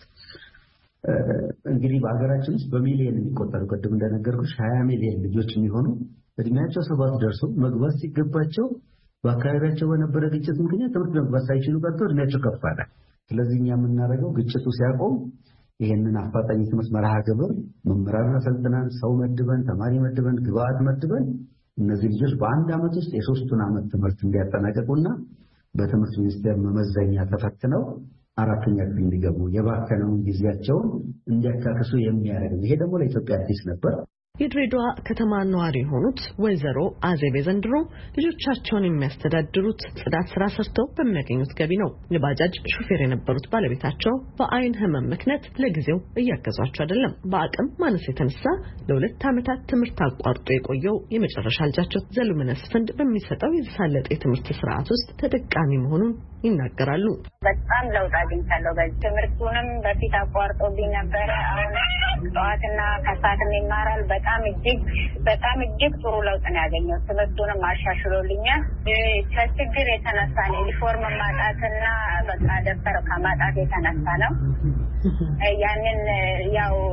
እንግዲህ በአገራችን ውስጥ በሚሊዮን የሚቆጠሩ ቅድም እንደነገርኩሽ ሀያ ሚሊዮን ልጆች የሚሆኑ እድሜያቸው ሰባት ደርሶ መግባት ሲገባቸው በአካባቢያቸው በነበረ ግጭት ምክንያት ትምህርት መግባት ሳይችሉ ቀርቶ እድሜያቸው ከፍ አለ። ስለዚህ እኛ የምናደርገው ግጭቱ ሲያቆም ይሄንን አፋጣኝ ትምህርት መርሃ ግብር መምህራን አሰልጥነን ሰው መድበን ተማሪ መድበን ግብአት መድበን እነዚህ ልጆች በአንድ ዓመት ውስጥ የሶስቱን ዓመት ትምህርት እንዲያጠናቀቁና በትምህርት ሚኒስቴር መመዘኛ ተፈትነው አራተኛ ክፍል እንዲገቡ የባከነውን ጊዜያቸውን እንዲያካክሱ የሚያደርግ ይሄ ደግሞ ለኢትዮጵያ አዲስ ነበር። የድሬዳዋ ከተማ ነዋሪ የሆኑት ወይዘሮ አዜቤ ዘንድሮ ልጆቻቸውን የሚያስተዳድሩት ጽዳት ስራ ሰርተው በሚያገኙት ገቢ ነው። የባጃጅ ሹፌር የነበሩት ባለቤታቸው በአይን ህመም ምክንያት ለጊዜው እያገዟቸው አይደለም። በአቅም ማነስ የተነሳ ለሁለት ዓመታት ትምህርት አቋርጦ የቆየው የመጨረሻ ልጃቸው ዘልምነስ ፈንድ በሚሰጠው የተሳለጠ የትምህርት ስርዓት ውስጥ ተጠቃሚ መሆኑን ይናገራሉ። በጣም ለውጥ አግኝቻለሁ። በዚህ ትምህርቱንም በፊት አቋርጦብኝ ነበረ። አሁን ጠዋትና ከሰዓትም ይማራል። በጣም እጅግ በጣም እጅግ ጥሩ ለውጥ ነው ያገኘው። ትምህርቱንም አሻሽሎልኛል። ከችግር የተነሳ ነው ዩኒፎርም ማጣትና በቃ ደብተር ከማጣት የተነሳ ነው። ያንን ያው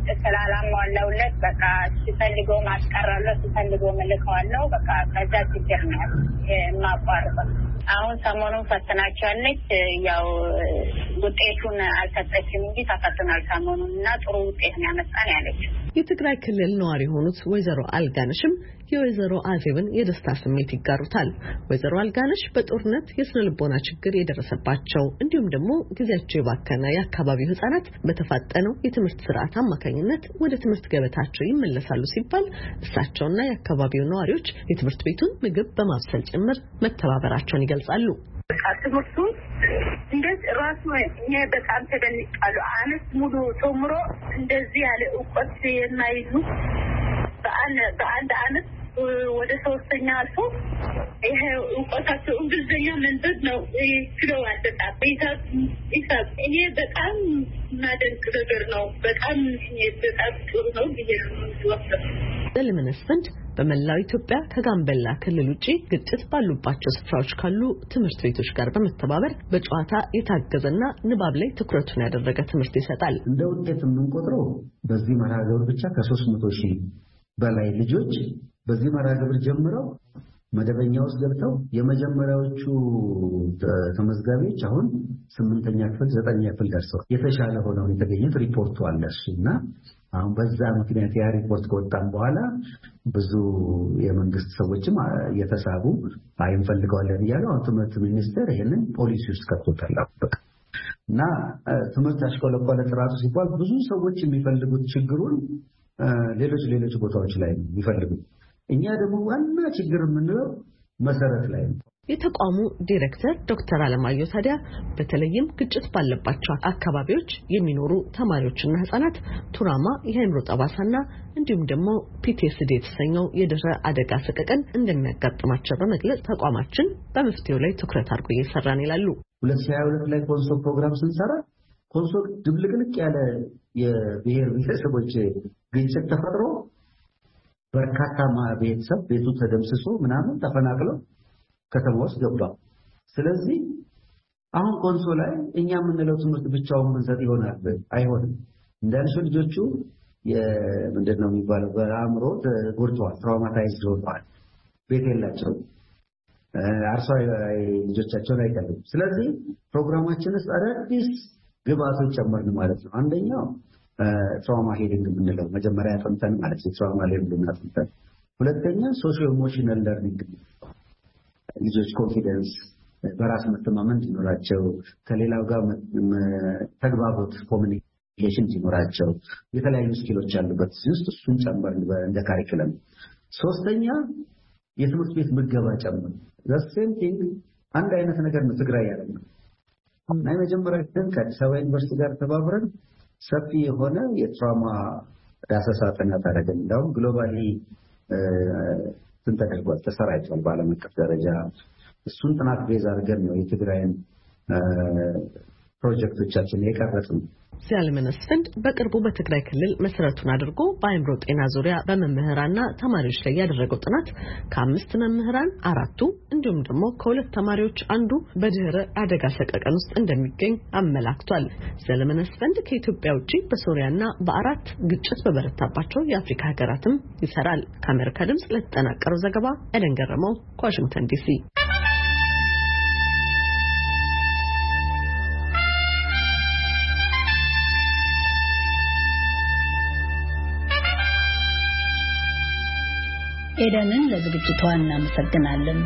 ስላላሟላውለት በቃ ሲፈልገው ማስቀራለሁ ሲፈልገው መልከዋለሁ በቃ ከዛ ችግር ነው የማቋርጠው። አሁን ሰሞኑን ፈተናቸዋለች ያው ውጤቱን አልሰጠችም እንጂ ተፈትናል ሰሞኑን እና ጥሩ ውጤት ነው ያመጣን ያለች። የትግራይ ክልል ነዋሪ የሆኑት ወይዘሮ አልጋነሽም የወይዘሮ አዜብን የደስታ ስሜት ይጋሩታል። ወይዘሮ አልጋነሽ በጦርነት የስነ ልቦና ችግር የደረሰባቸው እንዲሁም ደግሞ ጊዜያቸው የባከነ የአካባቢው ህጻናት በተፋጠነው የትምህርት ስርዓት አማካኝነት ወደ ትምህርት ገበታቸው ይመለሳሉ ሲባል እሳቸውና የአካባቢው ነዋሪዎች የትምህርት ቤቱን ምግብ በማብሰል ጭምር መተባበራቸውን ይገልጻሉ። ትምህርቱ እንደዚህ ራሱ እኛ በጣም ተደንቃሉ። አመት ሙሉ ተምሮ እንደዚህ ያለ እውቀት የማይዙ በአንድ በአንድ አመት ወደ ሶስተኛ አልፎ ይሄ እውቀታቸው እንግሊዝኛ መንበብ ነው ይችላል። በጣም ሂሳብ ሂሳብ ይሄ በጣም ማደንቅ ነገር ነው። በጣም በጣም ጥሩ ነው ብዬ ነው። ዘልመነስፈንድ በመላው ኢትዮጵያ ከጋምቤላ ክልል ውጪ ግጭት ባሉባቸው ስፍራዎች ካሉ ትምህርት ቤቶች ጋር በመተባበር በጨዋታ የታገዘና ንባብ ላይ ትኩረቱን ያደረገ ትምህርት ይሰጣል። እንደ ውጤት የምንቆጥረው በዚህ መርሃ ግብር ብቻ ከሶስት መቶ ሺህ በላይ ልጆች በዚህ መርሃ ግብር ጀምረው መደበኛ ውስጥ ገብተው የመጀመሪያዎቹ ተመዝጋቢዎች አሁን ስምንተኛ ክፍል ዘጠነኛ ክፍል ደርሰው የተሻለ ሆነው የተገኙት ሪፖርቱ አለ እሱና አሁን በዛ ምክንያት ያ ሪፖርት ከወጣም በኋላ ብዙ የመንግስት ሰዎችም የተሳቡ አይንፈልገዋለን እያሉ አሁን ትምህርት ሚኒስቴር ይሄንን ፖሊሲ ውስጥ ከቶታል። እና ትምህርት አሽቆለቆለ ጥራቱ ሲባል ብዙ ሰዎች የሚፈልጉት ችግሩን ሌሎች ሌሎች ቦታዎች ላይ የሚፈልጉት እኛ ደግሞ ዋና ችግር የምንለው መሰረት ላይ ነው። የተቋሙ ዲሬክተር ዶክተር አለማየሁ ታዲያ በተለይም ግጭት ባለባቸው አካባቢዎች የሚኖሩ ተማሪዎችና ህጻናት ቱራማ የአእምሮ ጠባሳና እንዲሁም ደግሞ ፒቲኤስዲ የተሰኘው የድህረ አደጋ ሰቀቀን እንደሚያጋጥማቸው በመግለጽ ተቋማችን በመፍትሄው ላይ ትኩረት አድርጎ እየሰራን ይላሉ። ሁለት ሺህ ሃያ ሁለት ላይ ኮንሶ ፕሮግራም ስንሰራ ኮንሶ ድብልቅልቅ ያለ የብሔር ብሔረሰቦች ግጭት ተፈጥሮ በርካታ ቤተሰብ ቤቱ ተደምስሶ ምናምን ተፈናቅለው ከተማ ውስጥ ገባ። ስለዚህ አሁን ኮንሶ ላይ እኛ የምንለው ትምህርት ብቻውን መንሰጥ ይሆናል አይሆንም። እንዳልሽው ልጆቹ የምንድነው የሚባለው በአእምሮ ተጎድተዋል፣ ትራውማታይዝድ ሆነዋል፣ ቤት የላቸውም፣ አርሶ ልጆቻቸውን አይቀርም። ስለዚህ ፕሮግራማችን ውስጥ አዳዲስ ግብአቶች ጨመርን ማለት ነው። አንደኛው ትራውማ ሄሊንግ የምንለው መጀመሪያ አጥንተን ማለት ነው። ትራውማ ሄሊንግ አጥንተን። ሁለተኛ ሶሺዮ ኢሞሽናል ለርኒንግ ልጆች ኮንፊደንስ በራስ መተማመን እንዲኖራቸው ከሌላው ጋር ተግባቦት ኮሚኒኬሽን እንዲኖራቸው የተለያዩ ስኪሎች ያሉበት ውስጥ እሱን ጨመርን እንደ ካሪኩለም። ሶስተኛ የትምህርት ቤት ምገባ ጨመርን። the same thing አንድ አይነት ነገር ነው ትግራይ ያለው እና የመጀመሪያ ግን ከአዲስ አበባ ዩኒቨርሲቲ ጋር ተባብረን ሰፊ የሆነ የትራውማ ዳሰሳ ጥናት አደረግን። እንደውም ግሎባሊ ተደርጓል፣ ተሰራጭቷል በዓለም አቀፍ ደረጃ። እሱን ጥናት ቤዝ አድርገን ነው የትግራይን ፕሮጀክቶቻችን የቀረጽን። ዘልመነስፈንድ በቅርቡ በትግራይ ክልል መሰረቱን አድርጎ በአእምሮ ጤና ዙሪያ በመምህራንና ተማሪዎች ላይ ያደረገው ጥናት ከአምስት መምህራን አራቱ እንዲሁም ደግሞ ከሁለት ተማሪዎች አንዱ በድህረ አደጋ ሰቀቀን ውስጥ እንደሚገኝ አመላክቷል። ዘልመነስፈንድ ከኢትዮጵያ ውጪ በሶሪያና በአራት ግጭት በበረታባቸው የአፍሪካ ሀገራትም ይሰራል። ከአሜሪካ ድምጽ ለተጠናቀረው ዘገባ ኤደን ገረመው ከዋሽንግተን ዲሲ። ኤደንን ለዝግጅቷ እናመሰግናለን።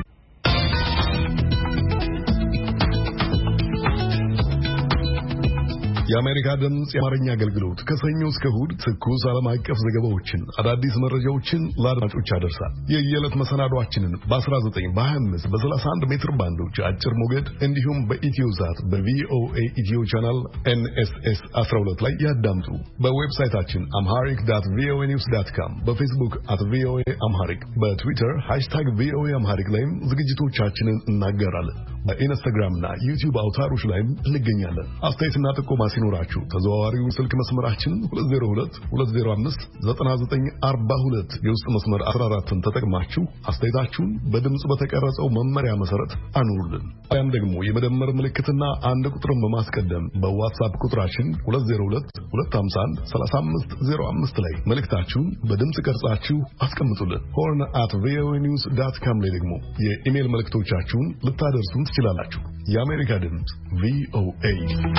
የአሜሪካ ድምጽ የአማርኛ አገልግሎት ከሰኞ እስከ እሑድ ትኩስ ዓለም አቀፍ ዘገባዎችን፣ አዳዲስ መረጃዎችን ለአድማጮች ያደርሳል። የየዕለት መሰናዷችንን በ19 በ25 በ31 ሜትር ባንዶች አጭር ሞገድ እንዲሁም በኢትዮዛት በቪኦኤ ኢትዮ ቻናል ኤንኤስኤስ አስራ ሁለት ላይ ያዳምጡ። በዌብሳይታችን አምሃሪክ ዳት ቪኦኤ ኒውስ ዳት ካም፣ በፌስቡክ አት ቪኦኤ አምሃሪክ፣ በትዊተር ሃሽታግ ቪኦኤ አምሃሪክ ላይም ዝግጅቶቻችንን እናገራለን። በኢንስታግራምና ዩቲዩብ አውታሮች ላይም እንገኛለን። አስተያየትና ጥቆማ ሲኖራችሁ ተዘዋዋሪው ስልክ መስመራችን ሁለት ዜሮ ሁለት ሁለት ዜሮ አምስት ዘጠና ዘጠኝ አርባ ሁለት የውስጥ መስመር አስራ አራትን ተጠቅማችሁ አስተያየታችሁን በድምጽ በተቀረጸው መመሪያ መሰረት አኑሩልን። አያም ደግሞ የመደመር ምልክትና አንድ ቁጥርን በማስቀደም በዋትስአፕ ቁጥራችን ሁለት ዜሮ ሁለት ሁለት አምሳ አንድ ሰላሳ አምስት ዜሮ አምስት ላይ መልእክታችሁን በድምጽ ቀርጻችሁ አስቀምጡልን። ሆርን አት ቪኦኤ ኒውስ ዳት ኮም ላይ ደግሞ የኢሜል መልእክቶቻችሁን ልታደርሱን ትችላላችሁ። የአሜሪካ ድምጽ ቪኦኤ።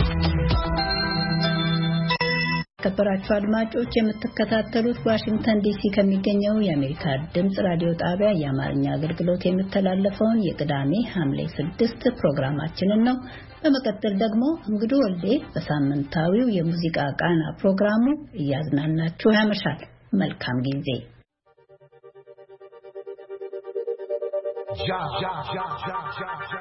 ከበራችሁ አድማጮች የምትከታተሉት ዋሽንግተን ዲሲ ከሚገኘው የአሜሪካ ድምጽ ራዲዮ ጣቢያ የአማርኛ አገልግሎት የሚተላለፈውን የቅዳሜ ሐምሌ ስድስት ፕሮግራማችንን ነው። በመቀጠል ደግሞ እንግዱ ወልዴ በሳምንታዊው የሙዚቃ ቃና ፕሮግራሙ እያዝናናችሁ ያመሻል። መልካም ጊዜ። ጃ ጃ ጃ ጃ ጃ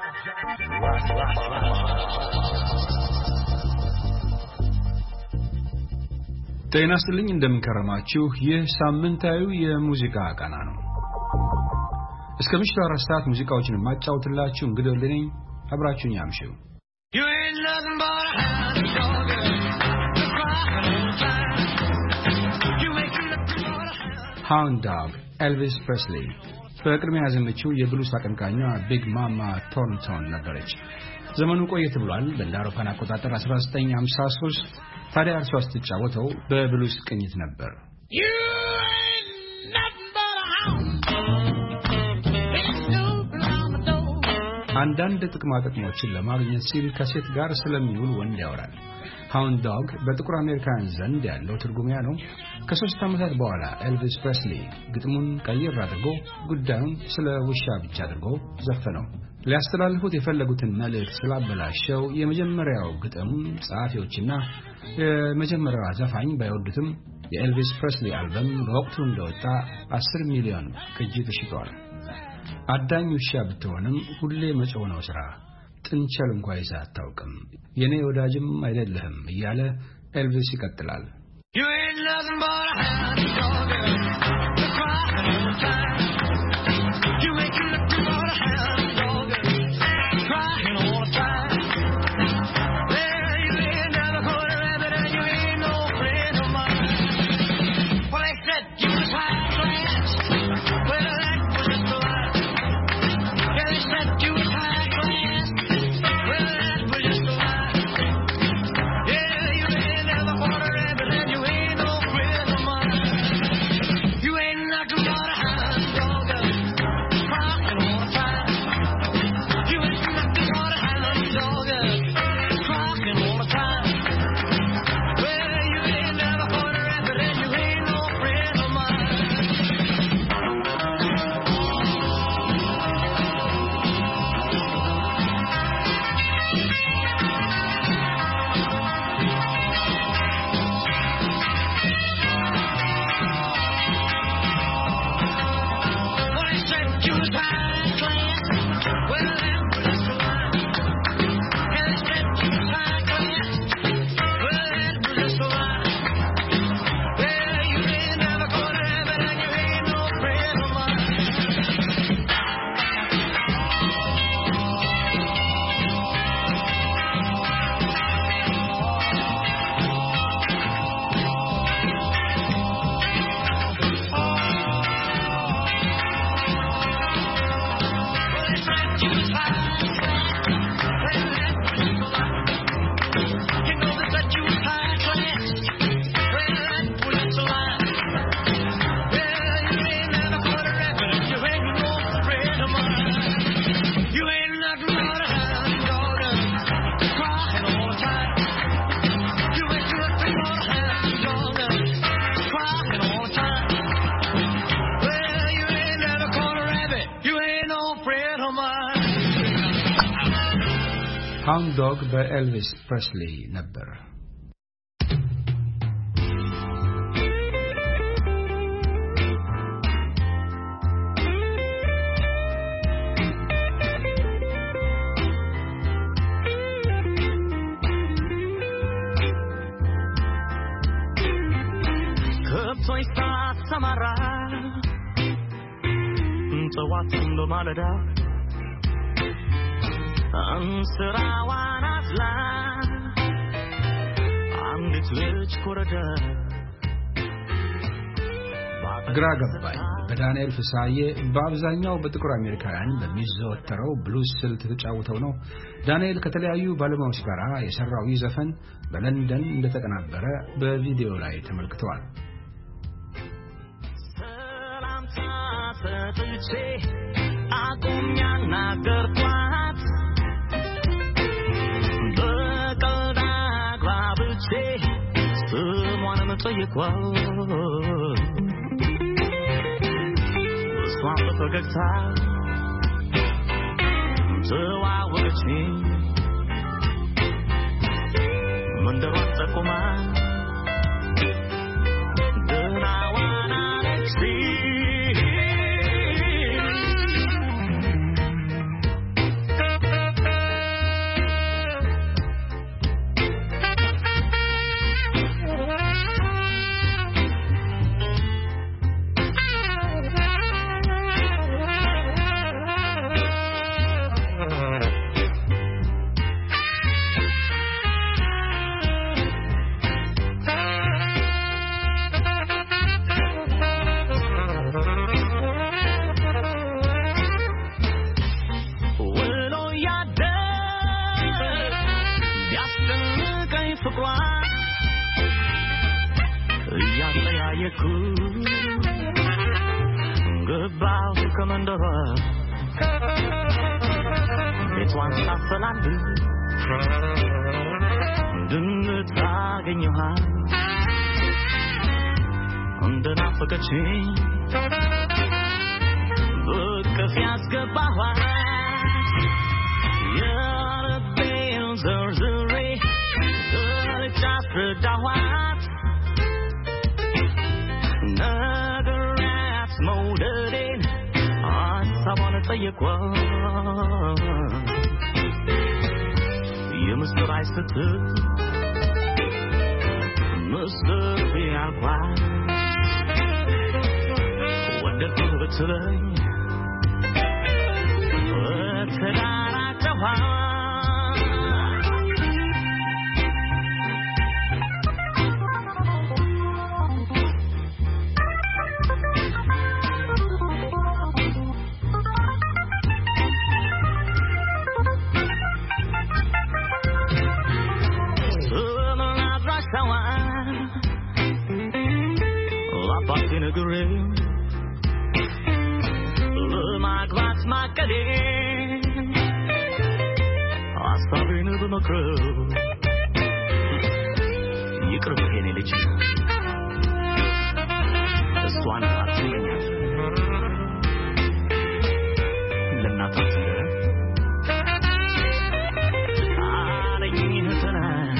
ጤና ይስጥልኝ እንደምንከረማችሁ። ይህ ሳምንታዊው የሙዚቃ ቃና ነው። እስከ ምሽቱ አራት ሰዓት ሙዚቃዎችን ማጫወትላችሁ እንግዲህ ወልደኝ አብራችሁኝ አምሹ። Hound Dog ኤልቪስ ፕሬስሊ በቅድሚያ ያዘመችው የብሉስ አቀንቃኟ ቢግ ማማ ቶርንቶን ነበረች። ዘመኑ ቆየት ብሏል። በአውሮፓውያን አቆጣጠር አስራ ዘጠኝ ሃምሳ ሶስት ታዲያ እርሷ ስትጫወተው በብሉስ ቅኝት ነበር። አንዳንድ ጥቅማ ጥቅሞችን ለማግኘት ሲል ከሴት ጋር ስለሚውል ወንድ ያወራል። Hound Dog በጥቁር አሜሪካን ዘንድ ያለው ትርጉሚያ ነው። ከሶስት ዓመታት በኋላ ኤልቪስ ፕሬስሊ ግጥሙን ቀይር አድርጎ ጉዳዩን ስለ ውሻ ብቻ አድርጎ ዘፈነው። ሊያስተላልፉት የፈለጉትን መልእክት ስላበላሸው የመጀመሪያው ግጥም ጸሐፊዎችና የመጀመሪያው ዘፋኝ ባይወዱትም የኤልቪስ ፕሬስሊ አልበም በወቅቱ እንደወጣ አስር ሚሊዮን ቅጂ ተሽጧል። አዳኝ ውሻ ብትሆንም ሁሌ መጮህ ነው ስራ፣ ጥንቸል እንኳን ይዘህ አታውቅም፣ የኔ ወዳጅም አይደለህም እያለ ኤልቪስ ይቀጥላል። You ain't nothing but a hound dog, crying all the time. You ain't nothing but a hound dog, crying all the time. Well, you ain't never caught a rabbit and you ain't no friend of mine. Well, they said you was high class. Well, that was just a lie. Yeah, they said you was high class. Well, that was just a lie. Yeah, you ain't never caught a rabbit and you ain't no friend of mine. You ain't nothing but a hound dog, crying all the time. You ain't nothing but a hound dog, crying all the time. Well, you ain't never caught a rabbit and you ain't no friend of mine. Well, they said you was high class. Well, that was just a lie. Yeah, they said you was high class. Well, that was just a lie. Well, you ain't never caught a rabbit and you ain't no friend of mine. Well, they said you was high class. Well, that was just a lie. You know they said you was high class. Well, that was just a lie. Well, you ain't never caught a rabbit and you ain't no friend of mine. You ain't nothing but a hound dog, crying all the time. You ain't nothing but a hound dog, crying all the time. Well, you ain't never caught a rabbit, you ain't no friend of mine. Hound Dog በኤልቪስ ፕሬስሊ ነበር። ከብቶች ሳሰማራ ጠዋት በማለዳ እንስራዋን አዝላ አንዲት ልጅ ኮረዳ ግራ ገባኝ። ከዳንኤል ፍሳዬ በአብዛኛው በጥቁር አሜሪካውያን በሚዘወተረው ብሉስ ስልት ተጫውተው ነው። ዳንኤል ከተለያዩ ባለሙያዎች ጋር የሰራው ይህ ዘፈን በለንደን እንደተቀናበረ በቪዲዮ ላይ ተመልክቷል። ሰላምታ ሰጥቼ አቁሚያና ገርኳት በቀልድ አግባብቼ ስሟንም ጠየኳት እሷም በፈገግታ ተዋወቀችኝ መንደሯን ጠቁማ ደህና ዋና አለችኝ ገባሁ ከመንደሯ ቤቷን ሳፈላልግ ድንገት አገኘኋት እንደናፈቀችኝ በእቅፍ ያስገባኋት የልቤን ዘርዝሬ ገልጬ አስረዳኋት ነገራት መውደዴን ሀሳቧን ጠየኳት የምስጢር አይስትል ምስጢር ቢያልኳት ወደድኩህ ብትለኝ በተዳራጨኋት ነግሬ ለማግባት ማቀዴ ሀሳቤን በመክረው ይቅር የኔ ልጅ እሷን አትለኛት ለእናታት አለኝ እህትና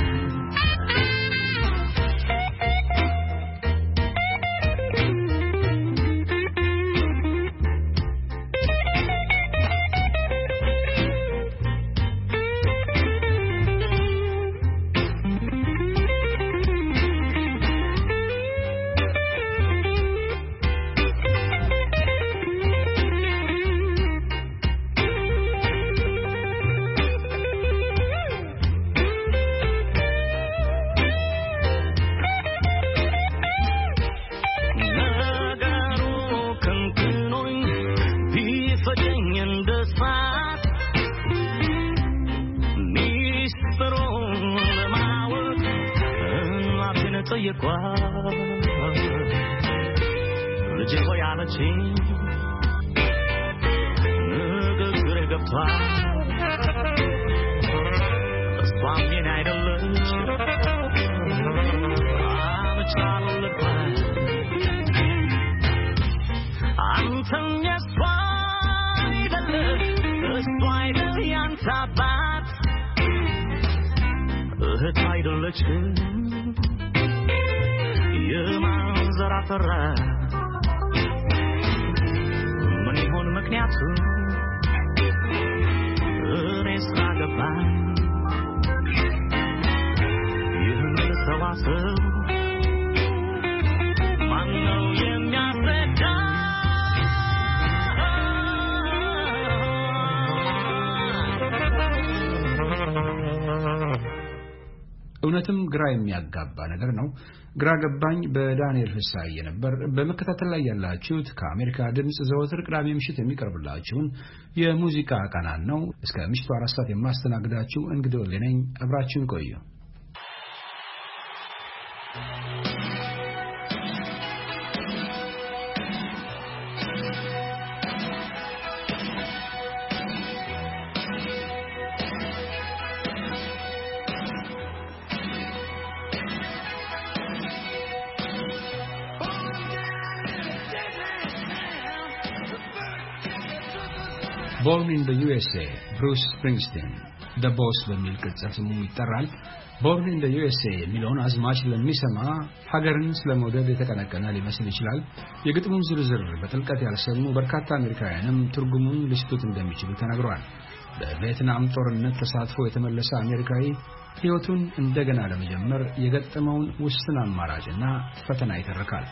ልጄ ሆይ አለችኝ ንግግሬ ገብቷል እሷም የኔ አይደለች አምቻለሁ ልኳል አንተም የእሷ አይደለህ እሷ አይደል ያንተ አባት እህት አይደለችም የማንዘር አፈራ ምን ይሆን ምክንያቱ እኔ ስላገባኝ ይህን ሰዋሰው ማነው የሚያስረዳ እውነትም ግራ የሚያጋባ ነገር ነው። ግራ ገባኝ በዳንኤል ፍሳዬ ነበር። በመከታተል ላይ ያላችሁት ከአሜሪካ ድምጽ ዘወትር ቅዳሜ ምሽት የሚቀርብላችሁን የሙዚቃ ቃናን ነው። እስከ ምሽቱ አራት ሰዓት የማስተናግዳችሁ እንግዲህ ወለነኝ አብራችሁን ቆዩ። Born in the U S A, Bruce Springsteen, The Boss በሚል ቅጽል ስሙ ይጠራል። Born in the U S A የሚለውን አዝማች ለሚሰማ ሀገርን ስለመውደድ የተቀነቀነ ሊመስል ይችላል። የግጥሙን ዝርዝር በጥልቀት ያልሰሙ በርካታ አሜሪካውያንም ትርጉሙን ሊስቱት እንደሚችሉ ተነግሯል። በቪየትናም ጦርነት ተሳትፎ የተመለሰ አሜሪካዊ ሕይወቱን እንደገና ለመጀመር የገጠመውን ውስን አማራጭና ፈተና ይተርካል።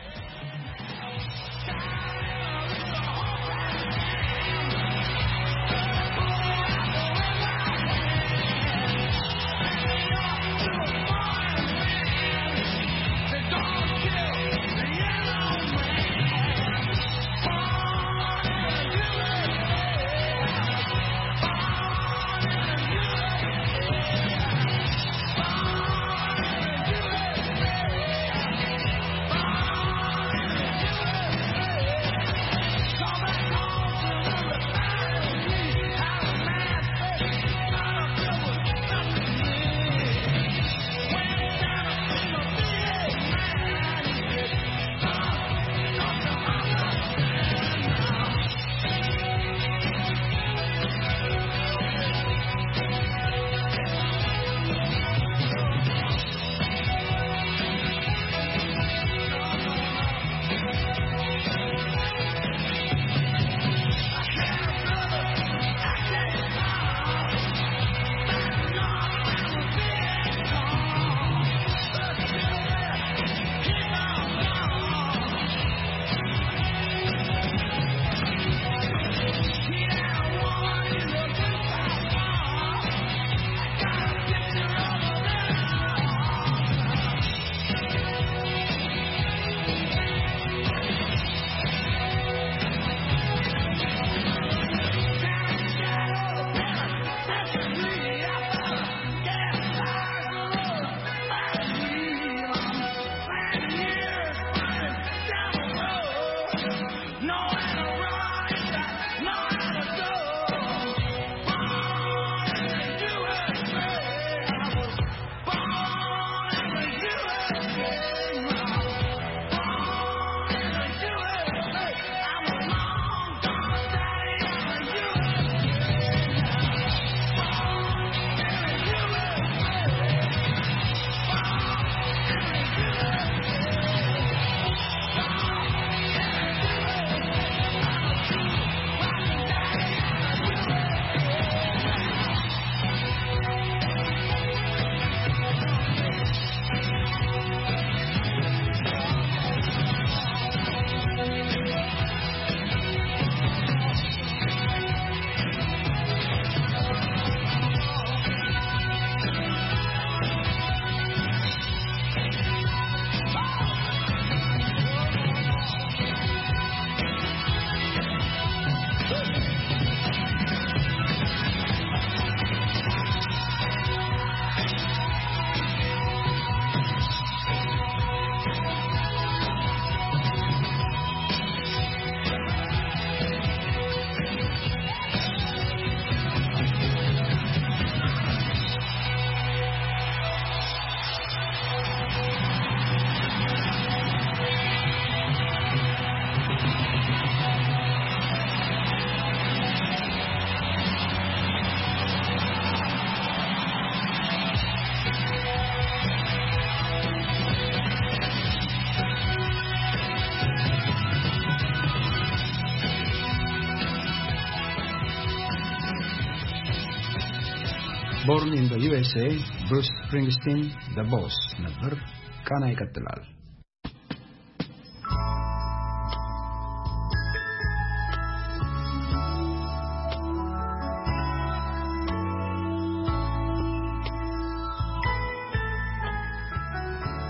Born in the U S A, Bruce Springsteen, The Boss ነበር። ቃና ይቀጥላል።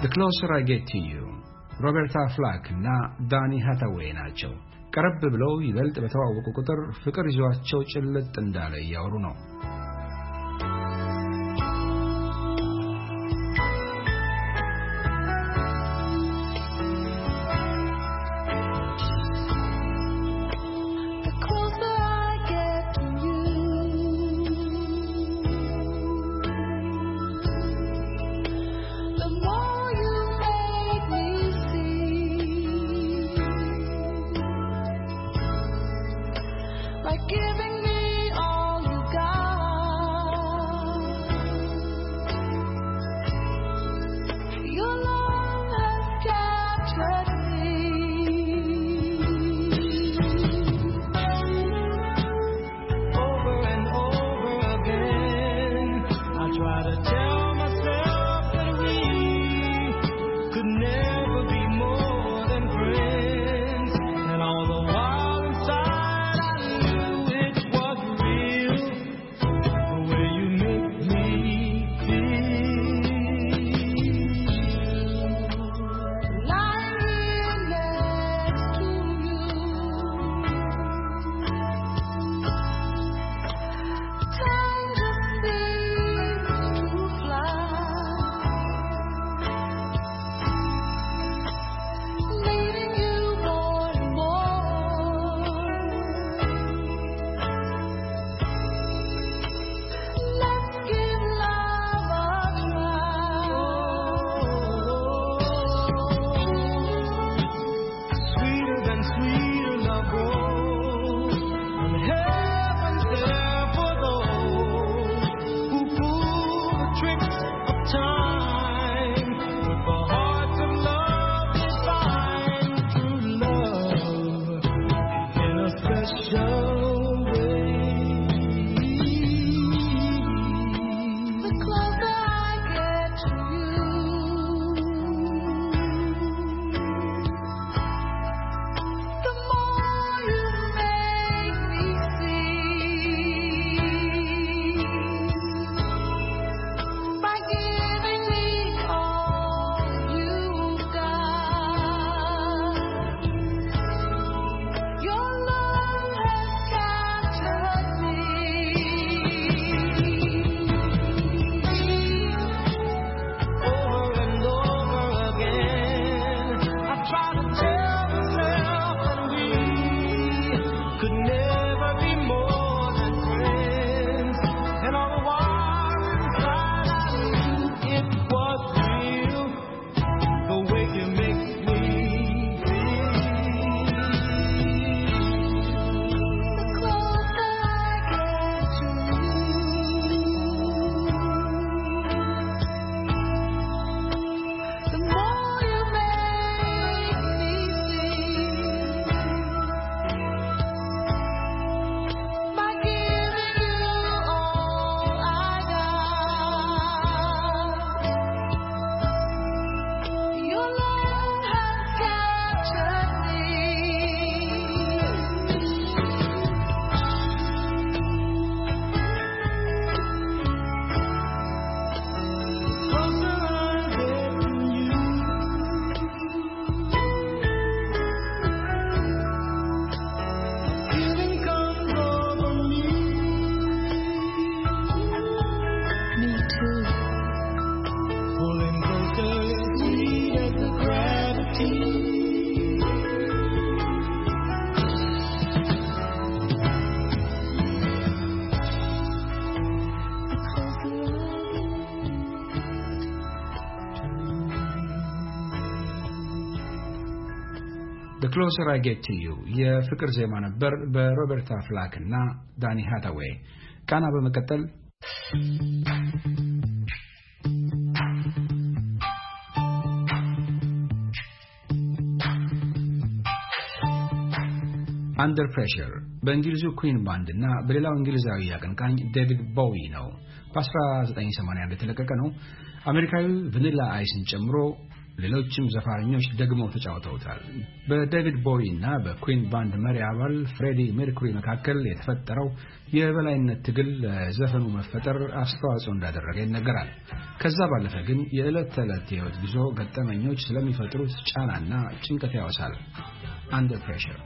The Closer I Get to You ሮበርታ ፍላክ እና ዳኒ ሃታዌይ ናቸው። ቀረብ ብለው ይበልጥ በተዋወቁ ቁጥር ፍቅር ይዟቸው ጭልጥ እንዳለ ያወሩ ነው። The Closer I Get to You የፍቅር ዜማ ነበር በሮበርታ ፍላክ እና ዳኒ ሃታዌይ። ቃና በመቀጠል Under Pressure በእንግሊዙ ኩዊን ባንድ እና በሌላው እንግሊዛዊ አቀንቃኝ ዴቪድ ቦዊ ነው። በ1981 የተለቀቀ ነው። አሜሪካዊው ቫኒላ አይስን ጨምሮ ሌሎችም ዘፋኞች ደግሞ ተጫውተውታል። በዴቪድ ቦዊ እና በኩዊን ባንድ መሪ አባል ፍሬዲ ሜርኩሪ መካከል የተፈጠረው የበላይነት ትግል ለዘፈኑ መፈጠር አስተዋጽኦ እንዳደረገ ይነገራል። ከዛ ባለፈ ግን የዕለት ተዕለት የህይወት ጉዞ ገጠመኞች ስለሚፈጥሩት ጫናና ጭንቀት ያወሳል። Under Pressure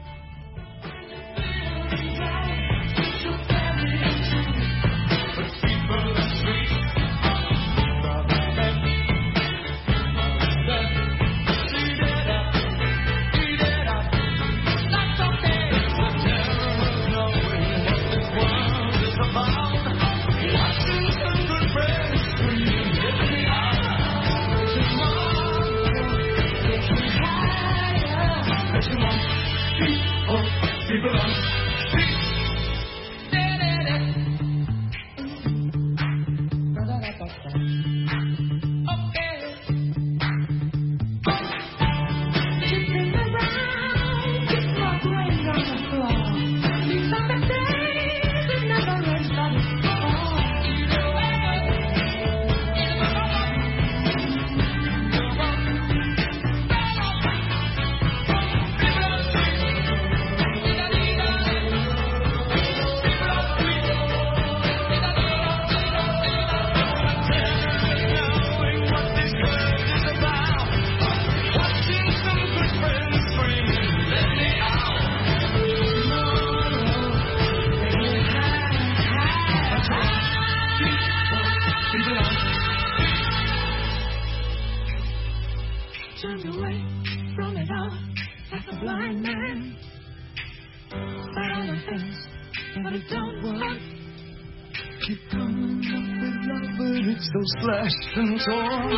Slashed and torn.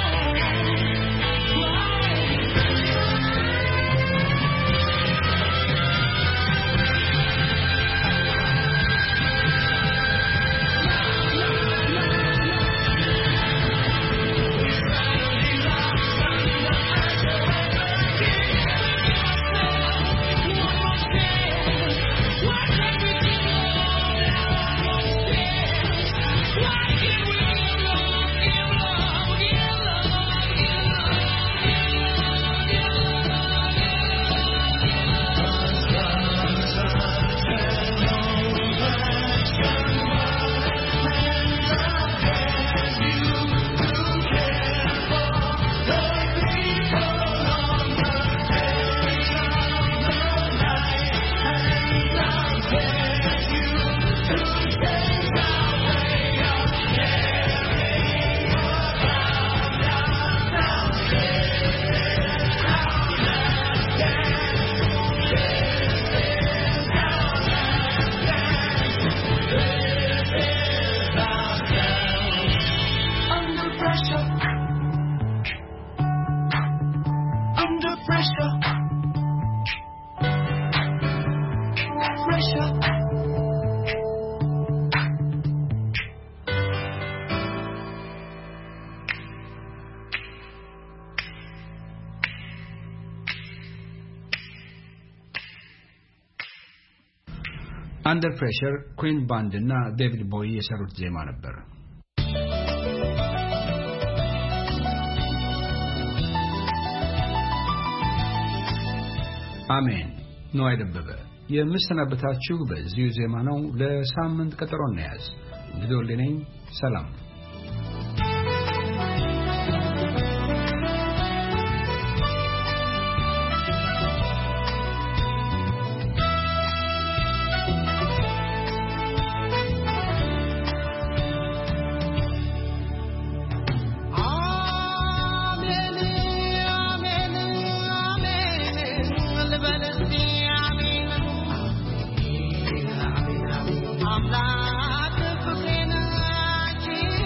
Under Pressure ኩዊን ባንድ እና ዴቪድ ቦዊ የሰሩት ዜማ ነበር። አሜን ነው አይደበበ የምሰናበታችሁ በዚሁ ዜማ ነው። ለሳምንት ቀጠሮ እንያዝ። እንግዲህ ወልነኝ ሰላም I'm not the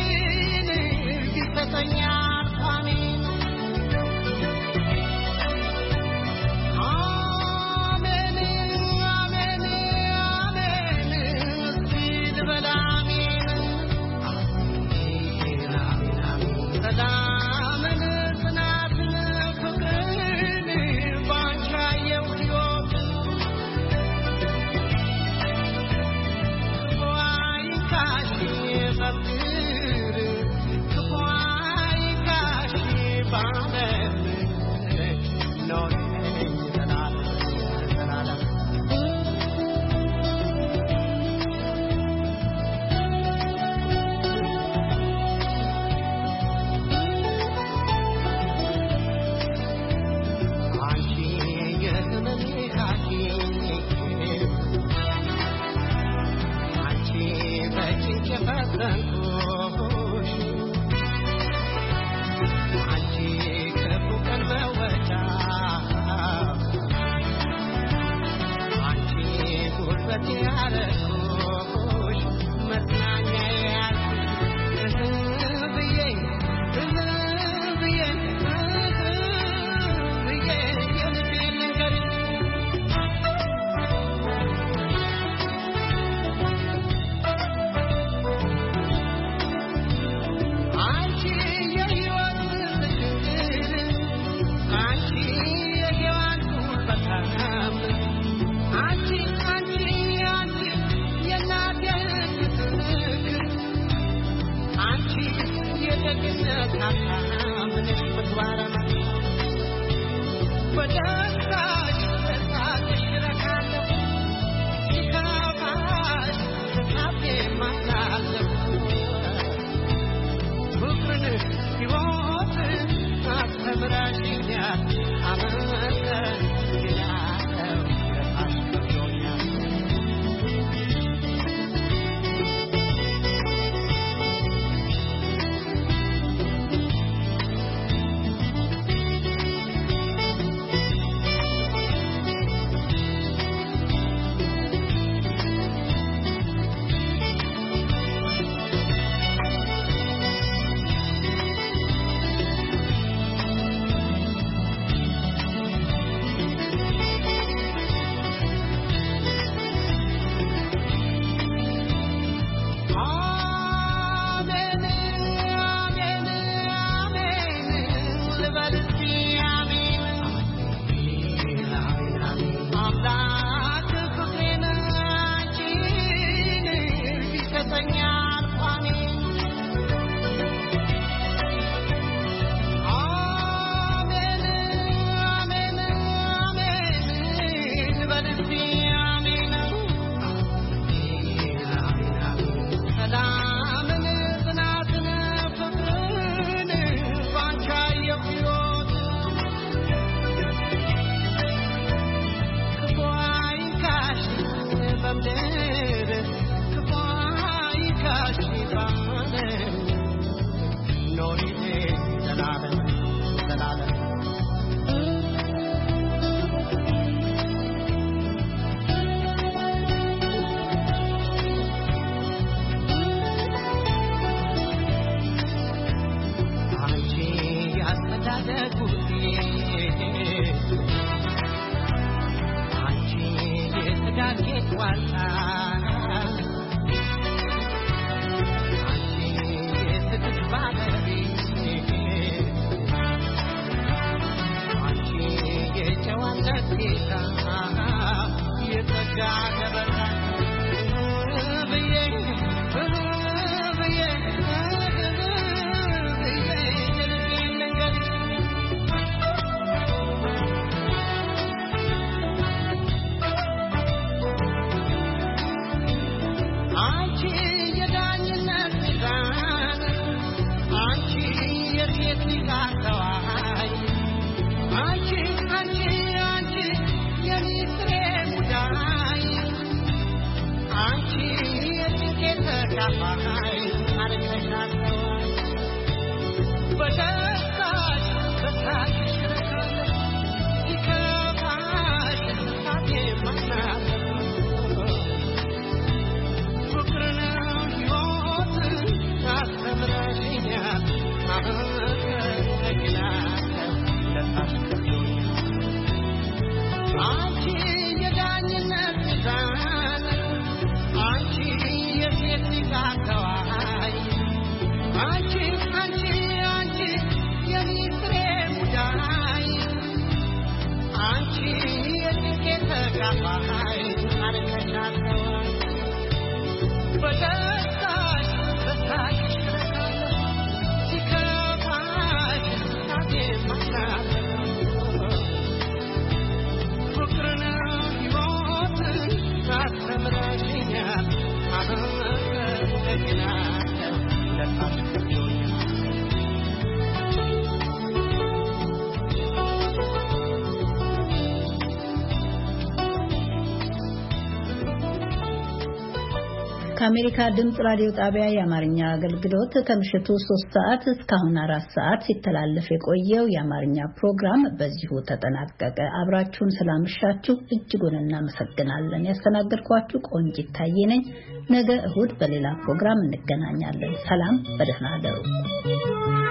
ከአሜሪካ ድምጽ ራዲዮ ጣቢያ የአማርኛ አገልግሎት ከምሽቱ ሶስት ሰዓት እስካሁን አራት ሰዓት ሲተላለፍ የቆየው የአማርኛ ፕሮግራም በዚሁ ተጠናቀቀ። አብራችሁን ስላመሻችሁ እጅጉን እናመሰግናለን። ያስተናገድኳችሁ ቆንጂት ታዬ ነኝ። ነገ እሁድ በሌላ ፕሮግራም እንገናኛለን። ሰላም፣ በደህና እደሩ።